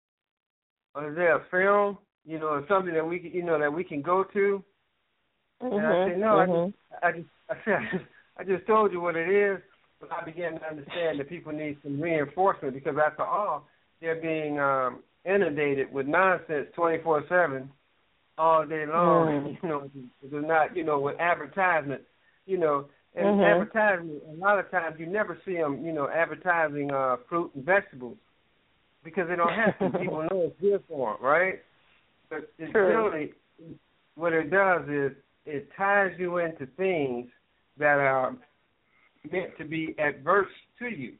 Or is there a film? You know, or something that we can, you know, that we can go to? Mm-hmm. And I said, no, mm-hmm. I just, I just, I said, I just told you what it is. But I began to understand that people need some reinforcement because after all, they're being um, inundated with nonsense twenty-four seven all day long. Mm. You know, they're not, you know, with advertisement, you know. And mm-hmm. advertising, a lot of times you never see them, you know, advertising uh, fruit and vegetables because they don't have to. People know it's good for them, right? But it's really, what it does is it ties you into things that are meant to be adverse to you,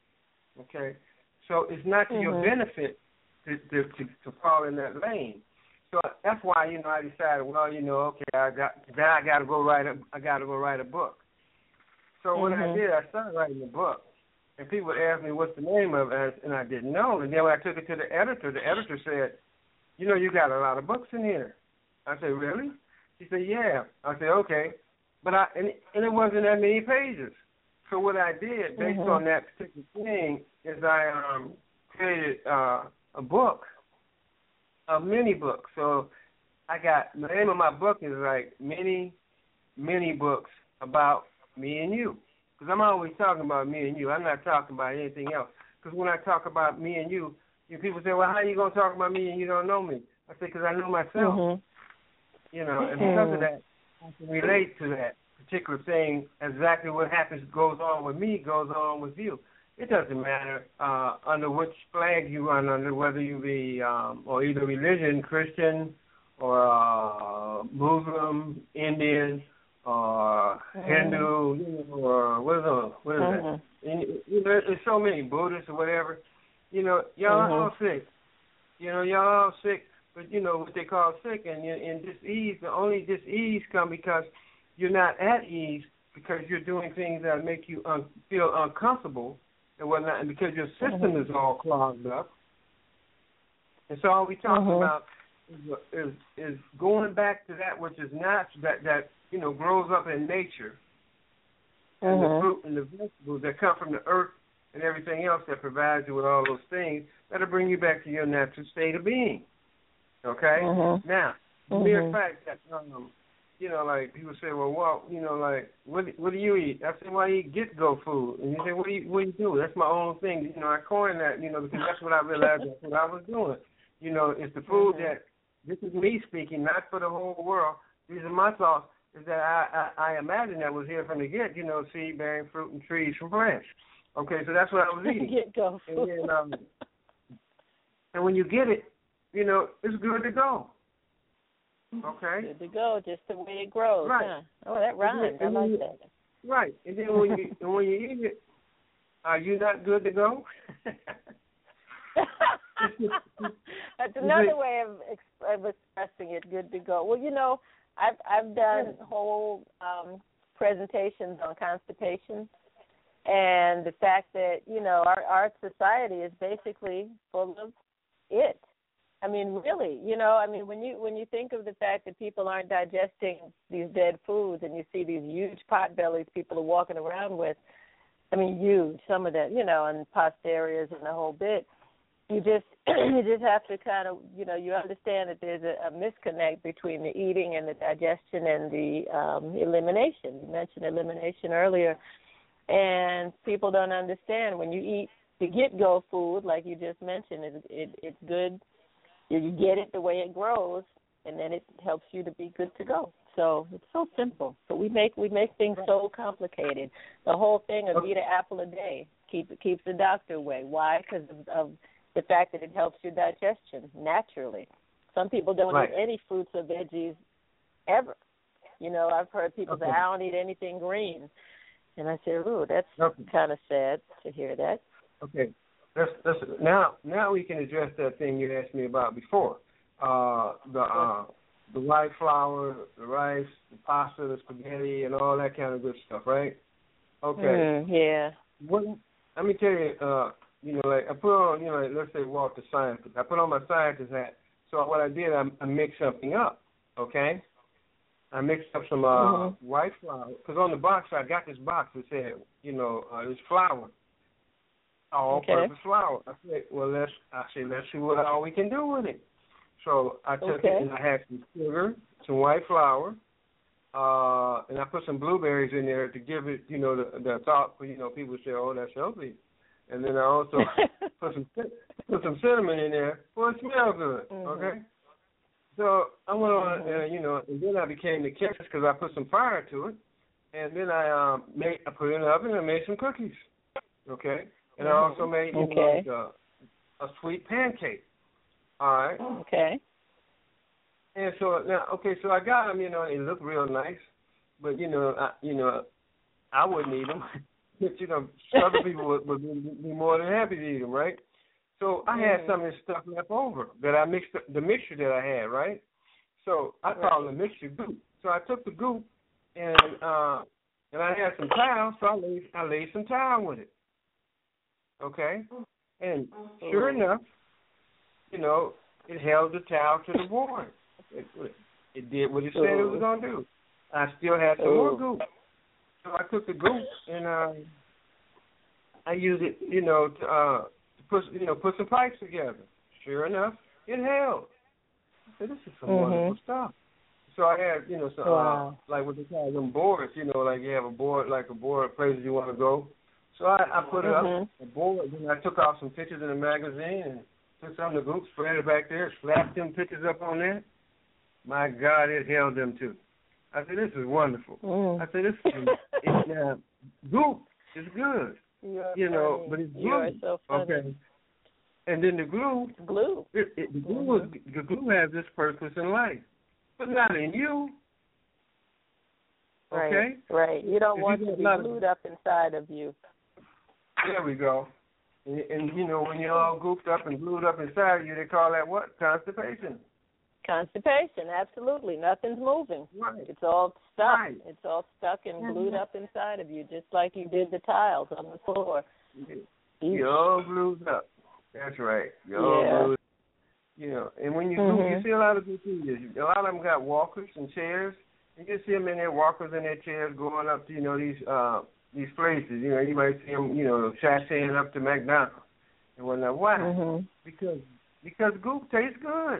okay? So it's not to mm-hmm. your benefit to, to, to, to fall in that lane. So that's why, you know, I decided, well, you know, okay, I got then I got to go write a, I got to go write a book. So mm-hmm. when I did, I started writing the book, and people would ask me what's the name of it, and I didn't know. And then when I took it to the editor, the editor said, you know, you got a lot of books in here. I said, really? She said, yeah. I said, okay. But I and, and it wasn't that many pages. So what I did, based mm-hmm. on that particular thing, is I um, created uh, a book, a mini book. So I got, the name of my book is like many, many books about me and you, because I'm always talking about me and you. I'm not talking about anything else. Because when I talk about me and you, you people say, well, how are you going to talk about me and you don't know me? I say, because I know myself. Mm-hmm. You know, and because of that, I can relate to that particular thing. Exactly what happens goes on with me goes on with you. It doesn't matter uh, under which flag you run under, whether you be um, or either religion, Christian, or uh, Muslim, Indian, or mm-hmm. Hindu, you know, or what is, it, what is mm-hmm. that? And, you know, there's so many Buddhists or whatever. You know, y'all mm-hmm. all sick. You know, y'all all sick, but you know what they call sick, and and dis-ease. The only dis-ease come because you're not at ease because you're doing things that make you un- feel uncomfortable and whatnot, and because your system mm-hmm. is all clogged up. And so all we talk mm-hmm. about is, is is going back to that which is natural, that that you know grows up in nature, mm-hmm. and the fruit and the vegetables that come from the earth and everything else that provides you with all those things that'll bring you back to your natural state of being. Okay? Mm-hmm. Now, the mm-hmm. mere fact that, um, you know, like people say, well, well, you know, like, what what do you eat? I say, well, I eat get-go food. And you say, what do you, what do you do? That's my own thing. You know, I coined that, you know, because that's what I realized that's what I was doing. You know, it's the food mm-hmm. that, this is me speaking, not for the whole world. These are my thoughts, is that I, I, I imagine that was here from the get, you know, seed bearing fruit and trees from plants. Okay, so that's what I was eating. Get-go food. And, then, um, and when you get it, you know, it's good to go. Okay? Good to go, just the way it grows. Right. Huh? Oh, that rhymes. I like that. Right. And then when you and when you eat it, are you not good to go? That's another way of, ex- of expressing it, good to go. Well, you know, I've I've done whole um, presentations on constipation, And the fact that, you know, our, our society is basically full of it. I mean, really, you know, I mean, when you when you think of the fact that people aren't digesting these dead foods and you see these huge pot bellies people are walking around with, I mean, huge, some of that, you know, and posteriors and the whole bit, you just you just have to kind of, you know, you understand that there's a, a misconnect between the eating and the digestion and the um, elimination. You mentioned elimination earlier. And people don't understand when you eat the get-go food, like you just mentioned, it, it, it's good. You, you get it the way it grows, and then it helps you to be good to go. So it's so simple. So we make we make things so complicated. The whole thing of eat an apple a day keep keeps the doctor away. Why? Because of, of the fact that it helps your digestion naturally. Some people don't right. eat any fruits or veggies ever. You know, I've heard people okay. say, I don't eat anything green. And I said, ooh, that's okay. kind of sad to hear that. Okay. That's, that's, now now we can address that thing you asked me about before. Uh, the uh, the white flour, the rice, the pasta, the spaghetti, and all that kind of good stuff, right? Okay. Mm, yeah. What, let me tell you, uh, you know, like I put on, you know, like, let's say Walter Scientist. I put on my scientist hat. So what I did, I, I mixed something up, okay? I mixed up some uh, mm-hmm. white flour because on the box I got this box that said, you know, uh, this flour, all-purpose okay. flour. I said, well, let's. I said, let's see what all we can do with it. So I took okay. it and I had some sugar, some white flour, uh, and I put some blueberries in there to give it, you know, the, the thought. You know, people say, oh, that's healthy. And then I also put some put some cinnamon in there for it to smell good. Mm-hmm. Okay. So I went on, uh, you know, and then I became the chemist because I put some fire to it, and then I um, made, I put it in the oven and made some cookies, okay, and I also made you okay. know, like a, a sweet pancake, all right, okay. And so now, okay, so I got them, you know, they look real nice, but you know, I, you know, I wouldn't eat them, but you know, other people would, would be more than happy to eat them, right? So I had some of this stuff left over that I mixed, the mixture that I had, right? So I right. called the mixture goop. So I took the goop and uh, and I had some towel, so I laid, I laid some towel with it, okay? And sure enough, you know, it held the towel to the board. It, it did what it said it was going to do. I still had some more goop. So I took the goop and uh, I used it, you know, to... Uh, Put you know, put some pipes together. Sure enough, it held. I said, "This is some mm-hmm. wonderful stuff." So I had, you know, some wow. uh, like what they call them boards. You know, like you have a board, like a board places you want to go. So I, I put it mm-hmm. up, a board. Then I took off some pictures in the magazine and took some of the group, spread it back there, slapped them pictures up on there. My God, it held them too. I said, "This is wonderful." Mm. I said, "This is it's, uh, goop is good." You're you know, funny. but it's glue. You are so funny. Okay. And then the glue, glue. It, it, the glue, mm-hmm. is, the glue has this purpose in life, but not in you. Right. Okay. Right. You don't want you to be not, glued up inside of you. There we go. And, and you know, when you're all gooped up and glued up inside of you, they call that what? Constipation. Constipation, absolutely. Nothing's moving. Right. It's all stuck. Right. It's all stuck and mm-hmm. glued up inside of you, just like you did the tiles on the floor. You're all glued up. That's right. You're all yeah. glued. You know, and when you mm-hmm. glue, you see a lot of good things. A lot of them got walkers and chairs. You can see them in their walkers and their chairs going up to, you know, these uh, these places. You know, you might see them, you know, sashaying up to McDonald's and whatnot. Why? Mm-hmm. Because because goop tastes good.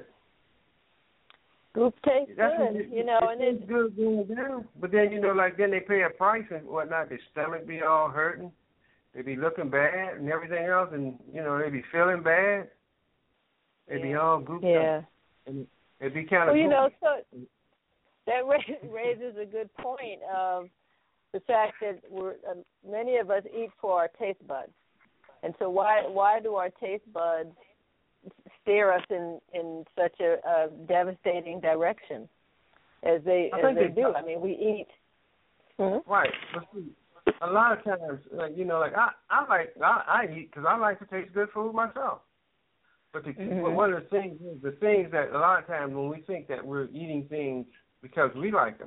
Goop tastes That's good, it, you know, it and tastes it's good going down. But then, you know, like then they pay a price and whatnot. Their stomach be all hurting. They be looking bad and everything else, and you know they be feeling bad. They yeah. be all gooped yeah. up. And it be kind of. Well, you know, so that raises a good point of the fact that we're uh, many of us eat for our taste buds, and so why why do our taste buds steer us in, in such a, a devastating direction as they I as they, they do? I mean, we eat. Hmm? Right, but see, a lot of times, like you know, like I I like I, I eat because I like to taste good food myself. But, the, mm-hmm. but one of the things is the things that a lot of times when we think that we're eating things because we like them,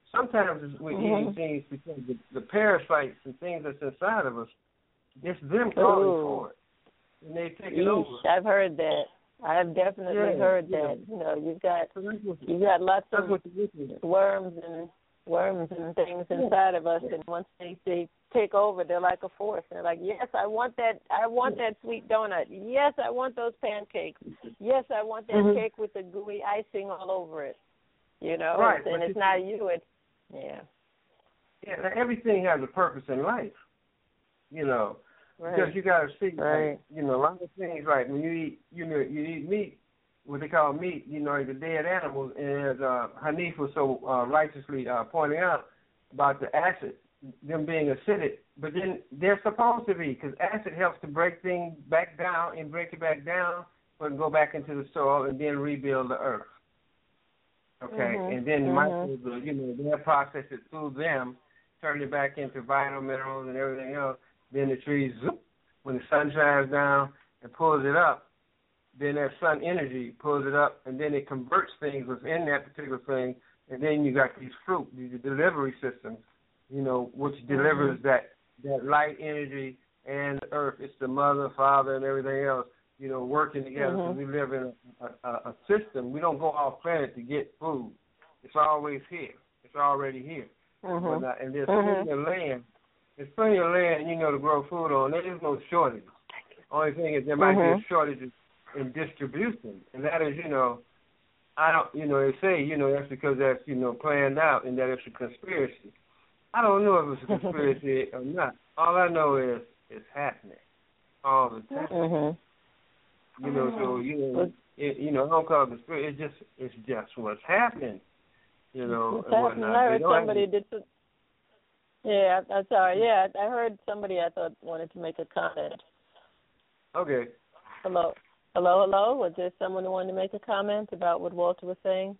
Sometimes it's we're mm-hmm. eating things because the, the parasites and things that's inside of us, it's them calling Ooh. for it, and they take it Yeesh, over. I've heard that. I've definitely Yeah, heard yeah. that. You know, you've got So that's what, you've got lots that's of what you're looking at. worms and worms and things inside of us, and once they, they take over, they're like a force. They're like, yes, I want that. I want that sweet donut. Yes, I want those pancakes. Yes, I want that Mm-hmm. cake with the gooey icing all over it. You know, Right, and but it's you- not you. It's yeah. Yeah, now everything has a purpose in life, you know, Right. because you got to see, Right. like, you know, a lot of things, like when you eat, you know, you eat meat, what they call meat, you know, the dead animals, and as uh, Hanif was so uh, righteously uh, pointing out about the acid, them being acidic, but then they're supposed to be, because acid helps to break things back down and break it back down, so it can go back into the soil and then rebuild the earth. Okay, Mhm. and then Mhm. microbes, will, you know, they'll process it through them, turn it back into vital minerals and everything else. Then the trees, zoop, when the sun shines down and pulls it up, then that sun energy pulls it up, and then it converts things within that particular thing, and then you got these fruit, these delivery systems, you know, which delivers mm-hmm. that, that light energy and the earth. It's the mother, father, and everything else, you know, working together. Mm-hmm. So we live in a, a, a system. We don't go off planet to get food. It's always here. It's already here. Mm-hmm. But, uh, and there's mm-hmm. plenty of land. There's plenty of land, you know, to grow food on. There is no shortage. Only thing is there might mm-hmm. be a shortage in distribution, and that is, you know, I don't, you know, they say, you know, that's because that's, you know, planned out and that it's a conspiracy. I don't know if it's a conspiracy or not. All I know is it's happening all the time. Mm-hmm. You know, so you know, it, you know, I don't call it conspiracy. It's just, it's just what's happening. You know, it's and happening. whatnot. I heard They don't somebody have to, did. Some, yeah, I'm sorry. Yeah, I heard somebody I thought wanted to make a comment. Okay. Hello. Hello, hello. Was there someone who wanted to make a comment about what Walter was saying?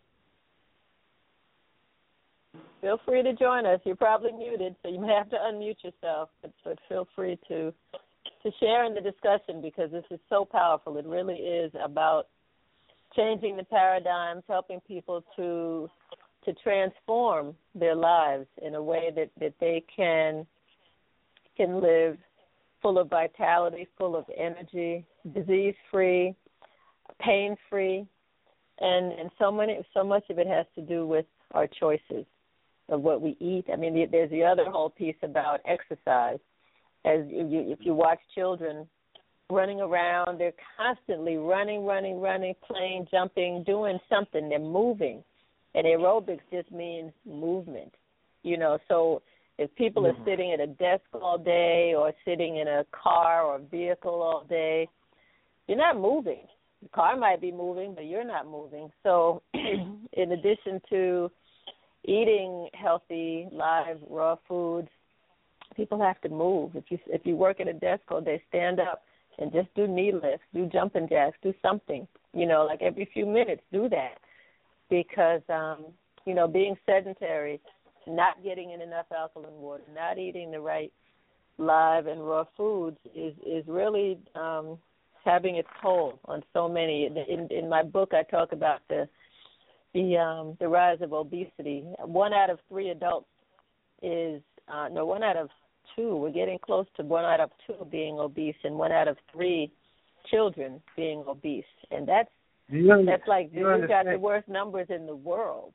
Feel free to join us. You're probably muted, so you may have to unmute yourself, but, but feel free to to share in the discussion because this is so powerful. It really is about changing the paradigms, helping people to to transform their lives in a way that, that they can can live full of vitality, full of energy, disease-free, pain-free, and and so many so much of it has to do with our choices of what we eat. I mean, there's the other whole piece about exercise. As you, if you watch children running around, they're constantly running, running, running, playing, jumping, doing something. They're moving, and aerobics just means movement. You know, so if people mm-hmm. are sitting at a desk all day or sitting in a car or vehicle all day, you're not moving. The car might be moving, but you're not moving. So in addition to eating healthy, live, raw foods, people have to move. If you if you work at a desk all day, stand up and just do knee lifts, do jumping jacks, do something. You know, like every few minutes, do that. Because, um, you know, being sedentary, not getting in enough alkaline water, not eating the right live and raw foods is, is really um, having its toll on so many. In, in my book, I talk about the the um, the rise of obesity. One out of three adults is, uh, no, one out of two, we're getting close to one out of two being obese and one out of three children being obese. And that's, that's like, we've got the worst numbers in the world.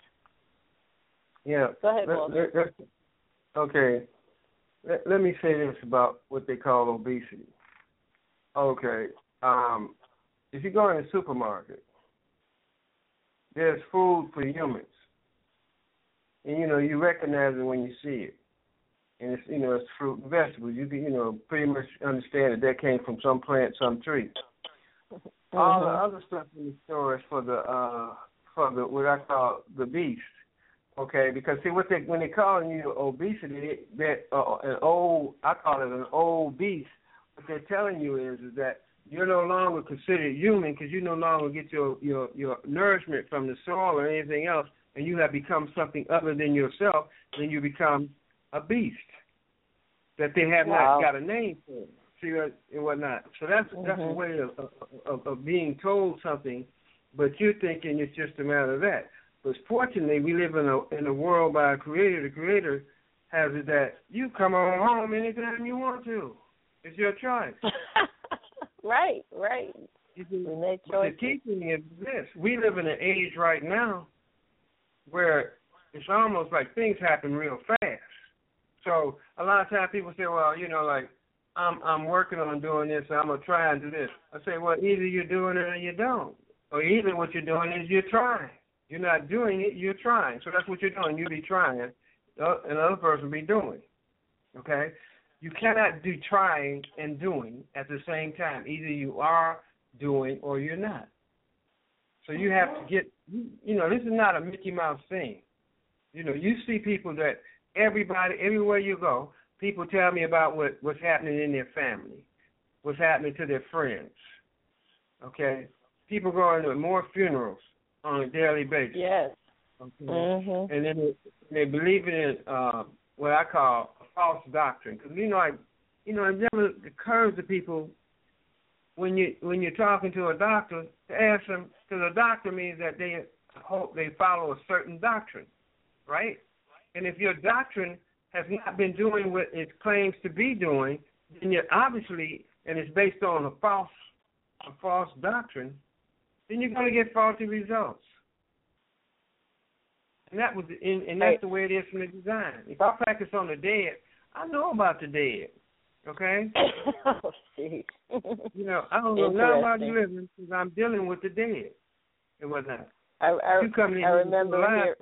Yeah. Go ahead, let, Walter. let, let, okay. Let, let me say this about what they call obesity. Okay. Um, if you go in a supermarket, there's food for humans. And, you know, you recognize it when you see it. And it's, you know, it's fruit and vegetables. You can, you know, pretty much understand that that came from some plant, some tree. Mm-hmm. All the other stuff in the store is for the, uh, for the, what I call the beast. Okay, because see what they when they calling you obesity, that uh, an old I call it an old beast. What they're telling you is is that you're no longer considered human because you no longer get your, your your nourishment from the soil or anything else, and you have become something other than yourself. Then you become a beast that they have wow. not got a name for. See uh, and whatnot. So that's mm-hmm. that's a way of, of of being told something, but you're thinking it's just a matter of that. But fortunately, we live in a in a world by a creator. The creator has it that you come on home anytime you want to. It's your choice. Right, right. We make choices. The key thing is this. We live in an age right now where it's almost like things happen real fast. So a lot of times people say, well, you know, like, I'm I'm working on doing this, so I'm going to try and do this. I say, well, either you're doing it or you don't. Or either what you're doing is you're trying. You're not doing it, you're trying. So that's what you're doing. You be trying, and another person be doing. Okay? You cannot do trying and doing at the same time. Either you are doing or you're not. So you have to get, you know, this is not a Mickey Mouse thing. You know, you see people that everybody, everywhere you go, people tell me about what, what's happening in their family, what's happening to their friends, okay? People going to more funerals on a daily basis. Yes. Okay? Mm-hmm. And then they, they believe in uh, what I call a false doctrine. Because, you know, I, you know, it never occurs to people when, you, when you're talking to a doctor to ask them, because a doctor means that they hope they follow a certain doctrine, right? And if your doctrine has not been doing what it claims to be doing, then you're obviously, and it's based on a false, a false doctrine, then you're going to get faulty results. And that was, and, and that's the way it is from the design. If I practice on the dead, I know about the dead. Okay. Oh, geez. You know, I don't know nothing about the living because I'm dealing with the dead. It wasn't. I I, you come in I remember here.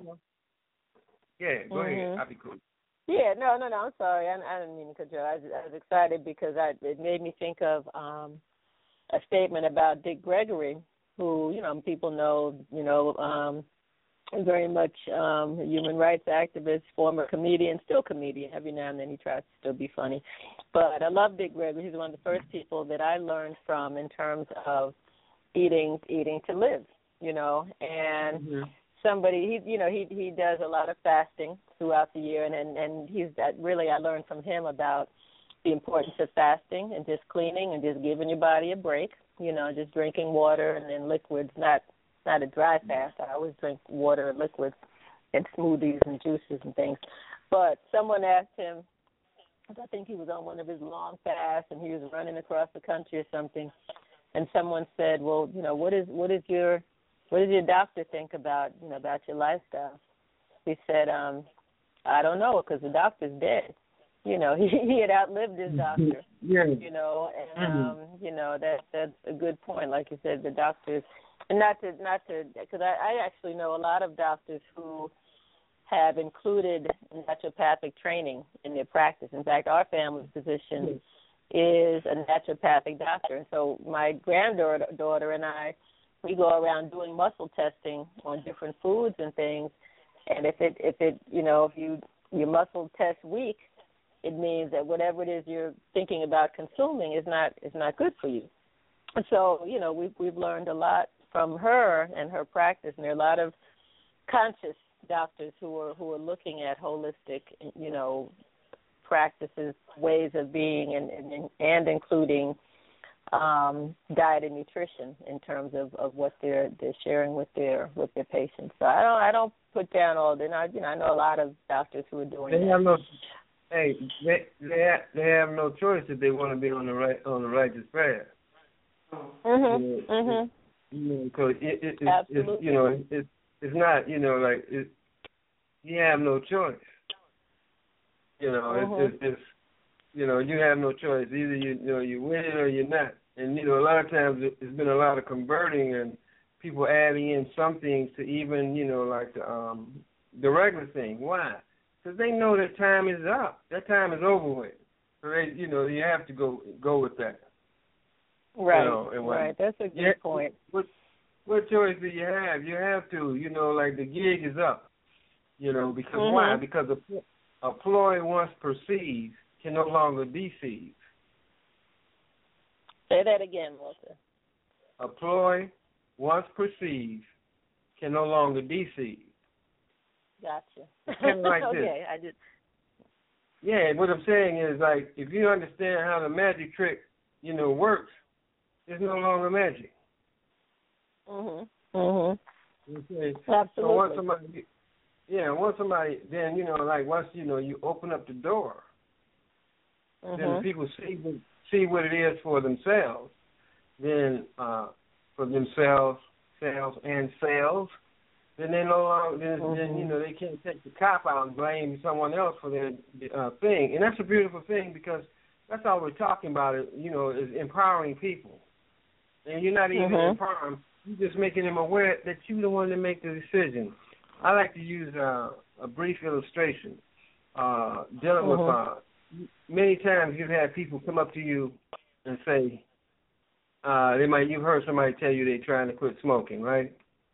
Yeah, go mm-hmm. ahead. I'll be cool. Yeah, no, no, no. I'm sorry. I, I didn't mean to cut you off. I was, I was excited because I, it made me think of um, a statement about Dick Gregory, who, you know, people know, you know, um, very much um, a human rights activist, former comedian, still comedian. Every now and then he tries to still be funny. But I love Dick Gregory. He's one of the first people that I learned from in terms of eating, eating to live, you know, and mm-hmm. somebody, he, you know, he he does a lot of fasting throughout the year, and, and, and he's that really, I learned from him about the importance of fasting and just cleaning and just giving your body a break, you know, just drinking water and then liquids, not not a dry fast. I always drink water and liquids and smoothies and juices and things. But someone asked him, I think he was on one of his long fasts and he was running across the country or something, and someone said, well, you know, what is what is your what does your doctor think about, you know, about your lifestyle? He said, um, I don't know, because the doctor's dead. You know, he he had outlived his doctor. Yeah. You know, and um, you know that that's a good point. Like you said, the doctors, and not to not to, because I, I actually know a lot of doctors who have included naturopathic training in their practice. In fact, our family physician is a naturopathic doctor, and so my granddaughter daughter and I, we go around doing muscle testing on different foods and things. And if it if it you know if you your muscle test weak, it means that whatever it is you're thinking about consuming is not is not good for you. And so, you know, we've we've learned a lot from her and her practice, and there are a lot of conscious doctors who are who are looking at holistic, you know, practices, ways of being, and and, and including um, diet and nutrition in terms of, of what they're they're sharing with their with their patients. So I don't I don't put down all the, you know, I know a lot of doctors who are doing they that. Have no, hey, they they have, they have no choice if they want to be on the right on the righteous path. Mhm. You know, mhm. You know, because it, it, it, Absolutely. it's, you know, it's it's not, you know, like it, you have no choice. You know, Mhm. it's, it's it's you know, you have no choice. Either you, you know you win or you're not. And you know, a lot of times there's been a lot of converting and people adding in some things to even, you know, like the um the regular thing. Why? Because they know their time is up. Their time is over with. So they, you know, you have to go go with that. Right. You know, and when, right. That's a good yeah, point. What what choice do you have? You have to, you know, like the gig is up. You know, because mm-hmm. why? Because a, a ploy once perceived can no longer deceive. Say that again, Walter. A ploy once perceived can no longer deceive. Gotcha. Like okay, this. I just. Yeah, what I'm saying is, like, if you understand how the magic trick, you know, works, it's no longer magic. Mhm. Mhm. Okay. Absolutely. So once somebody, yeah, once somebody, then you know, like once you know, you open up the door, mm-hmm. then the people see what, see what it is for themselves. Then uh, for themselves, sales and sales. Then they no longer, then, mm-hmm. then you know, they can't take the cop out and blame someone else for their uh, thing, and that's a beautiful thing because that's all we're talking about. Is, you know, is empowering people, and you're not even mm-hmm. empowering. You're just making them aware that you're the one to make the decision. I like to use uh, a brief illustration uh, dealing mm-hmm. with. Uh, many times you've had people come up to you and say, uh, they might. You've heard somebody tell you they're trying to quit smoking, right?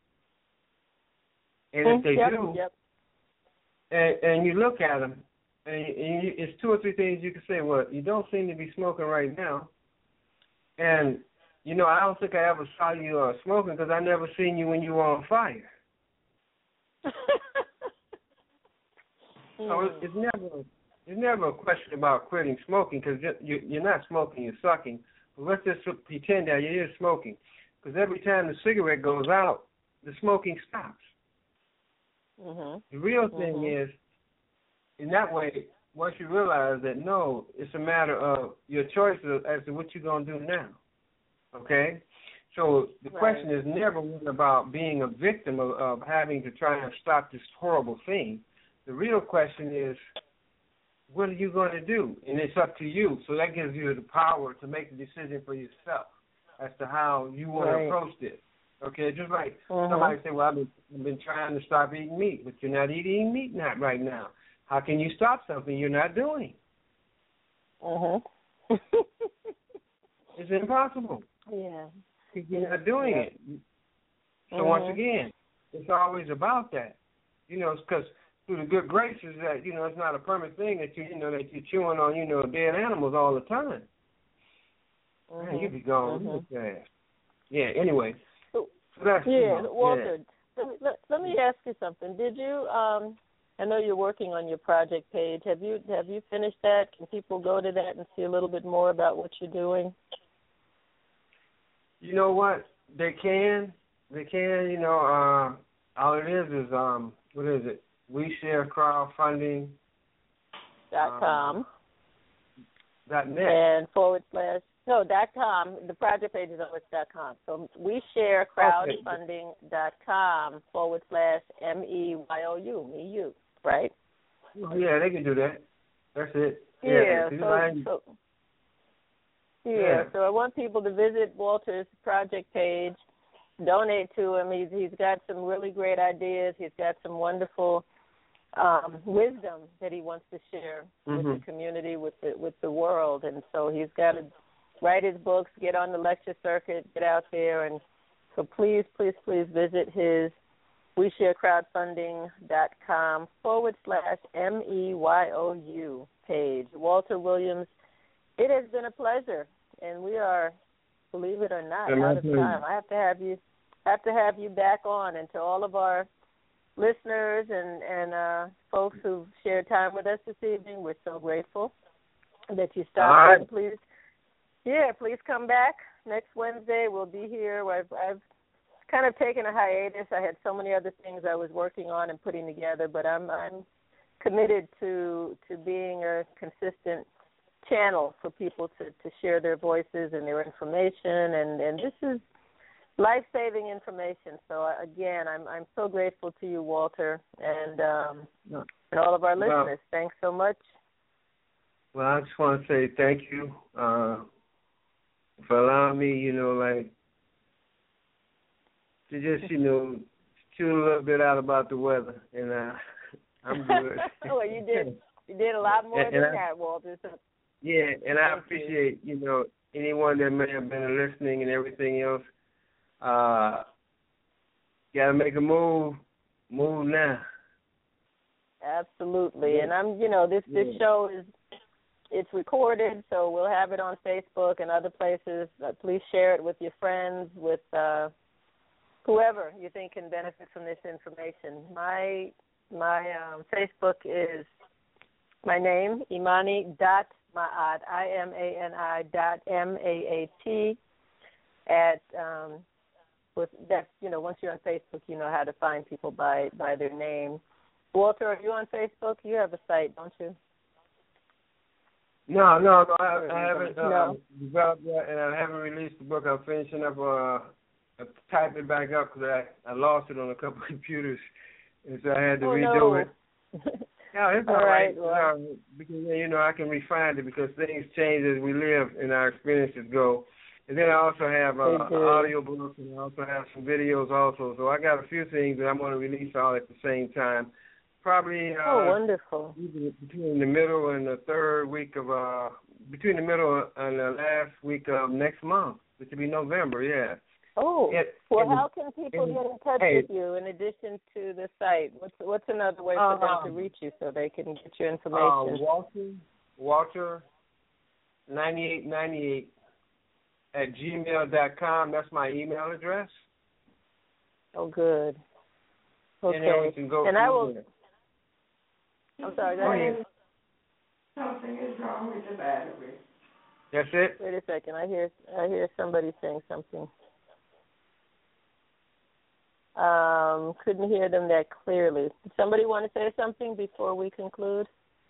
And if they yep, do, yep. and, and you look at them, and, and you, it's two or three things you can say. Well, you don't seem to be smoking right now, and you know I don't think I ever saw you uh, smoking because I never seen you when you were on fire. mm. So it's, it's never it's never a question about quitting smoking because you, you're not smoking, you're sucking. But let's just pretend that you is smoking because every time the cigarette goes out, the smoking stops. Mm-hmm. The real thing mm-hmm. is, in that way, once you realize that, no, it's a matter of your choice as to what you're going to do now, okay? So the right. question is never about being a victim of, of having to try and stop this horrible thing. The real question is, what are you going to do? And it's up to you. So that gives you the power to make the decision for yourself as to how you want right. to approach this. Okay, just like mm-hmm. somebody say, well, I've been, I've been trying to stop eating meat, but you're not eating meat not right now. How can you stop something you're not doing? Mm-hmm. It's impossible. Yeah. You're not doing yeah. it. So mm-hmm. once again, it's always about that. You know, because through the good graces that, you know, it's not a permanent thing that you, you know, that you're chewing on, you know, dead animals all the time. Mm-hmm. Man, you be gone mm-hmm. real fast. Yeah, anyway. That's, yeah, Walter, yeah. Let, let, let me ask you something. Did you, um, I know you're working on your project page. Have you have you finished that? Can people go to that and see a little bit more about what you're doing? You know what? They can. They can, you know, uh, all it is is, um, what is it? We Share Crowdfunding. Dot com. Um, dot net. And forward slash. No, dot com. The project page is always dot com. So we share crowdfunding dot com forward slash M E Y O U, me, you, right? Yeah, they can do that. That's it. Yeah, yeah so, so, yeah, yeah. so I want people to visit Walter's project page, donate to him. He's, he's got some really great ideas. He's got some wonderful um, wisdom that he wants to share mm-hmm. with the community, with the, with the world. And so he's got to write his books, get on the lecture circuit, get out there. And so please, please, please visit his we share crowdfunding dot com forward slash M E Y O U page. Walter Williams, it has been a pleasure. And we are, believe it or not, out of time. I have to have you have to have you back on. And to all of our listeners and, and uh, folks who've shared time with us this evening, we're so grateful that you stopped right. in. Please, yeah, please come back next Wednesday. We'll be here. I've, I've kind of taken a hiatus. I had so many other things I was working on and putting together, but I'm I'm committed to to being a consistent channel for people to, to share their voices and their information, and, and this is life-saving information. So, uh, again, I'm I'm so grateful to you, Walter, and, um, and all of our listeners. Well, thanks so much. Well, I just want to say thank you uh, for allowing me, you know, like, to just, you know, chew a little bit out about the weather, and uh, I'm good. Well, you did you did a lot more and, than and I, that, Walter. So yeah, and I appreciate, you. you know, anyone that may have been listening and everything else. Uh, got to make a move. Move now. Absolutely. Yeah. And I'm, you know, this, this yeah. show is, it's recorded, so we'll have it on Facebook and other places. Uh, please share it with your friends, with uh, whoever you think can benefit from this information. My my um, Facebook is my name, Imani dot Maat, I M A N I dot M A A T, at um, with that. You know, once you're on Facebook, you know how to find people by by their name. Walter, are you on Facebook? You have a site, don't you? No, no, no. I, I haven't uh, no. developed that, and I haven't released the book. I'm finishing up. Uh, I typed it back up because I, I lost it on a couple of computers, and so I had to oh, redo no. it. Yeah, it's all, all right. right. Well, uh, because you know I can refine it because things change as we live and our experiences go. And then I also have uh, audio books and I also have some videos also. So I got a few things that I'm going to release all at the same time. Probably uh, oh, wonderful. between the middle and the third week of uh, between the middle and the last week of next month, which will be November. Yeah. Oh, it, well, it, how can people it, get in touch hey, with you in addition to the site? What's what's another way for uh, them to reach you so they can get your uh, information? Walter, Walter, ninety-eight ninety-eight at gmail dot com. That's my email address. Oh, good. Okay. And then we can go and I will. There. I'm sorry. Go ahead. Something is wrong with the battery. That's it. Wait a second. I hear I hear somebody saying something. Um, couldn't hear them that clearly. Did somebody want to say something before we conclude?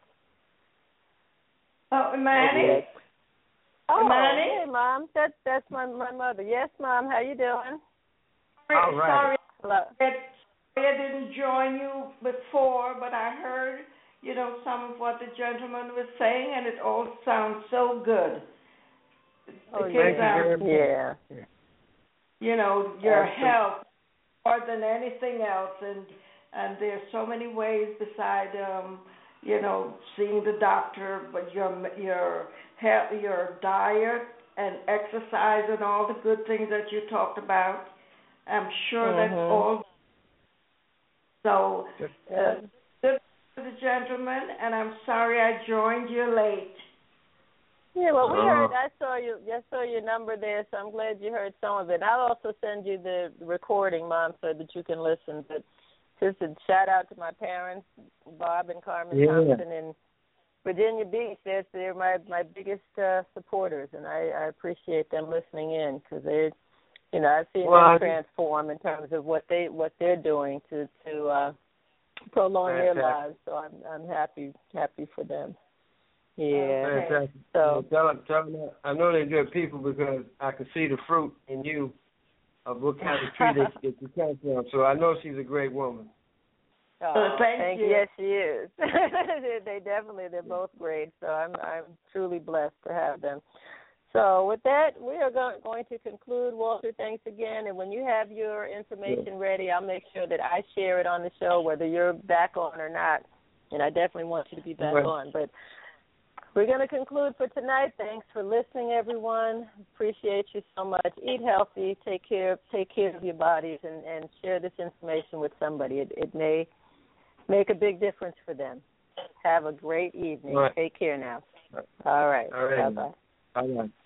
Oh, Imani. Okay. Oh, Imani? hey, Mom. That's that's my my mother. Yes, Mom. How you doing? All right. Sorry, Hello. that I didn't join you before, but I heard, you know, some of what the gentleman was saying, and it all sounds so good. Oh, Because, thank you very um, much. Yeah. You know, your Absolutely. health more than anything else, and and there's so many ways beside, um, you know, seeing the doctor, but your your health, your diet and exercise and all the good things that you talked about. I'm sure Mm-hmm. that's all. So, Yeah. good for the gentleman, and I'm sorry I joined you late. Yeah, well, we Uh, heard. I saw you. I saw your number there, so I'm glad you heard some of it. I'll also send you the recording, Mom, so that you can listen. But just a shout out to my parents, Bob and Carmen Yeah. Thompson in Virginia Beach. They're, they're my my biggest uh, supporters, and I, I appreciate them listening in because they, you know, I've seen Well, I them think- transform in terms of what they what they're doing to to uh, prolong their Fantastic. lives. So I'm I'm happy happy for them. Yeah. Fantastic. So Tell them, tell them that I know they're good people because I can see the fruit in you of what kind of tree they, that you come from. So I know she's a great woman. Oh, thank thank you. Yes, she is. they, they definitely, they're both great. So I'm, I'm truly blessed to have them. So with that, we are go- going to conclude. Walter, thanks again. And when you have your information ready, I'll make sure that I share it on the show, whether you're back on or not. And I definitely want you to be back Right. on. But we're going to conclude for tonight. Thanks for listening, everyone. Appreciate you so much. Eat healthy. Take care. Take care of your bodies, and, and share this information with somebody. It, it may make a big difference for them. Have a great evening. Right. Take care now. All right. All right. Bye-bye. Bye-bye.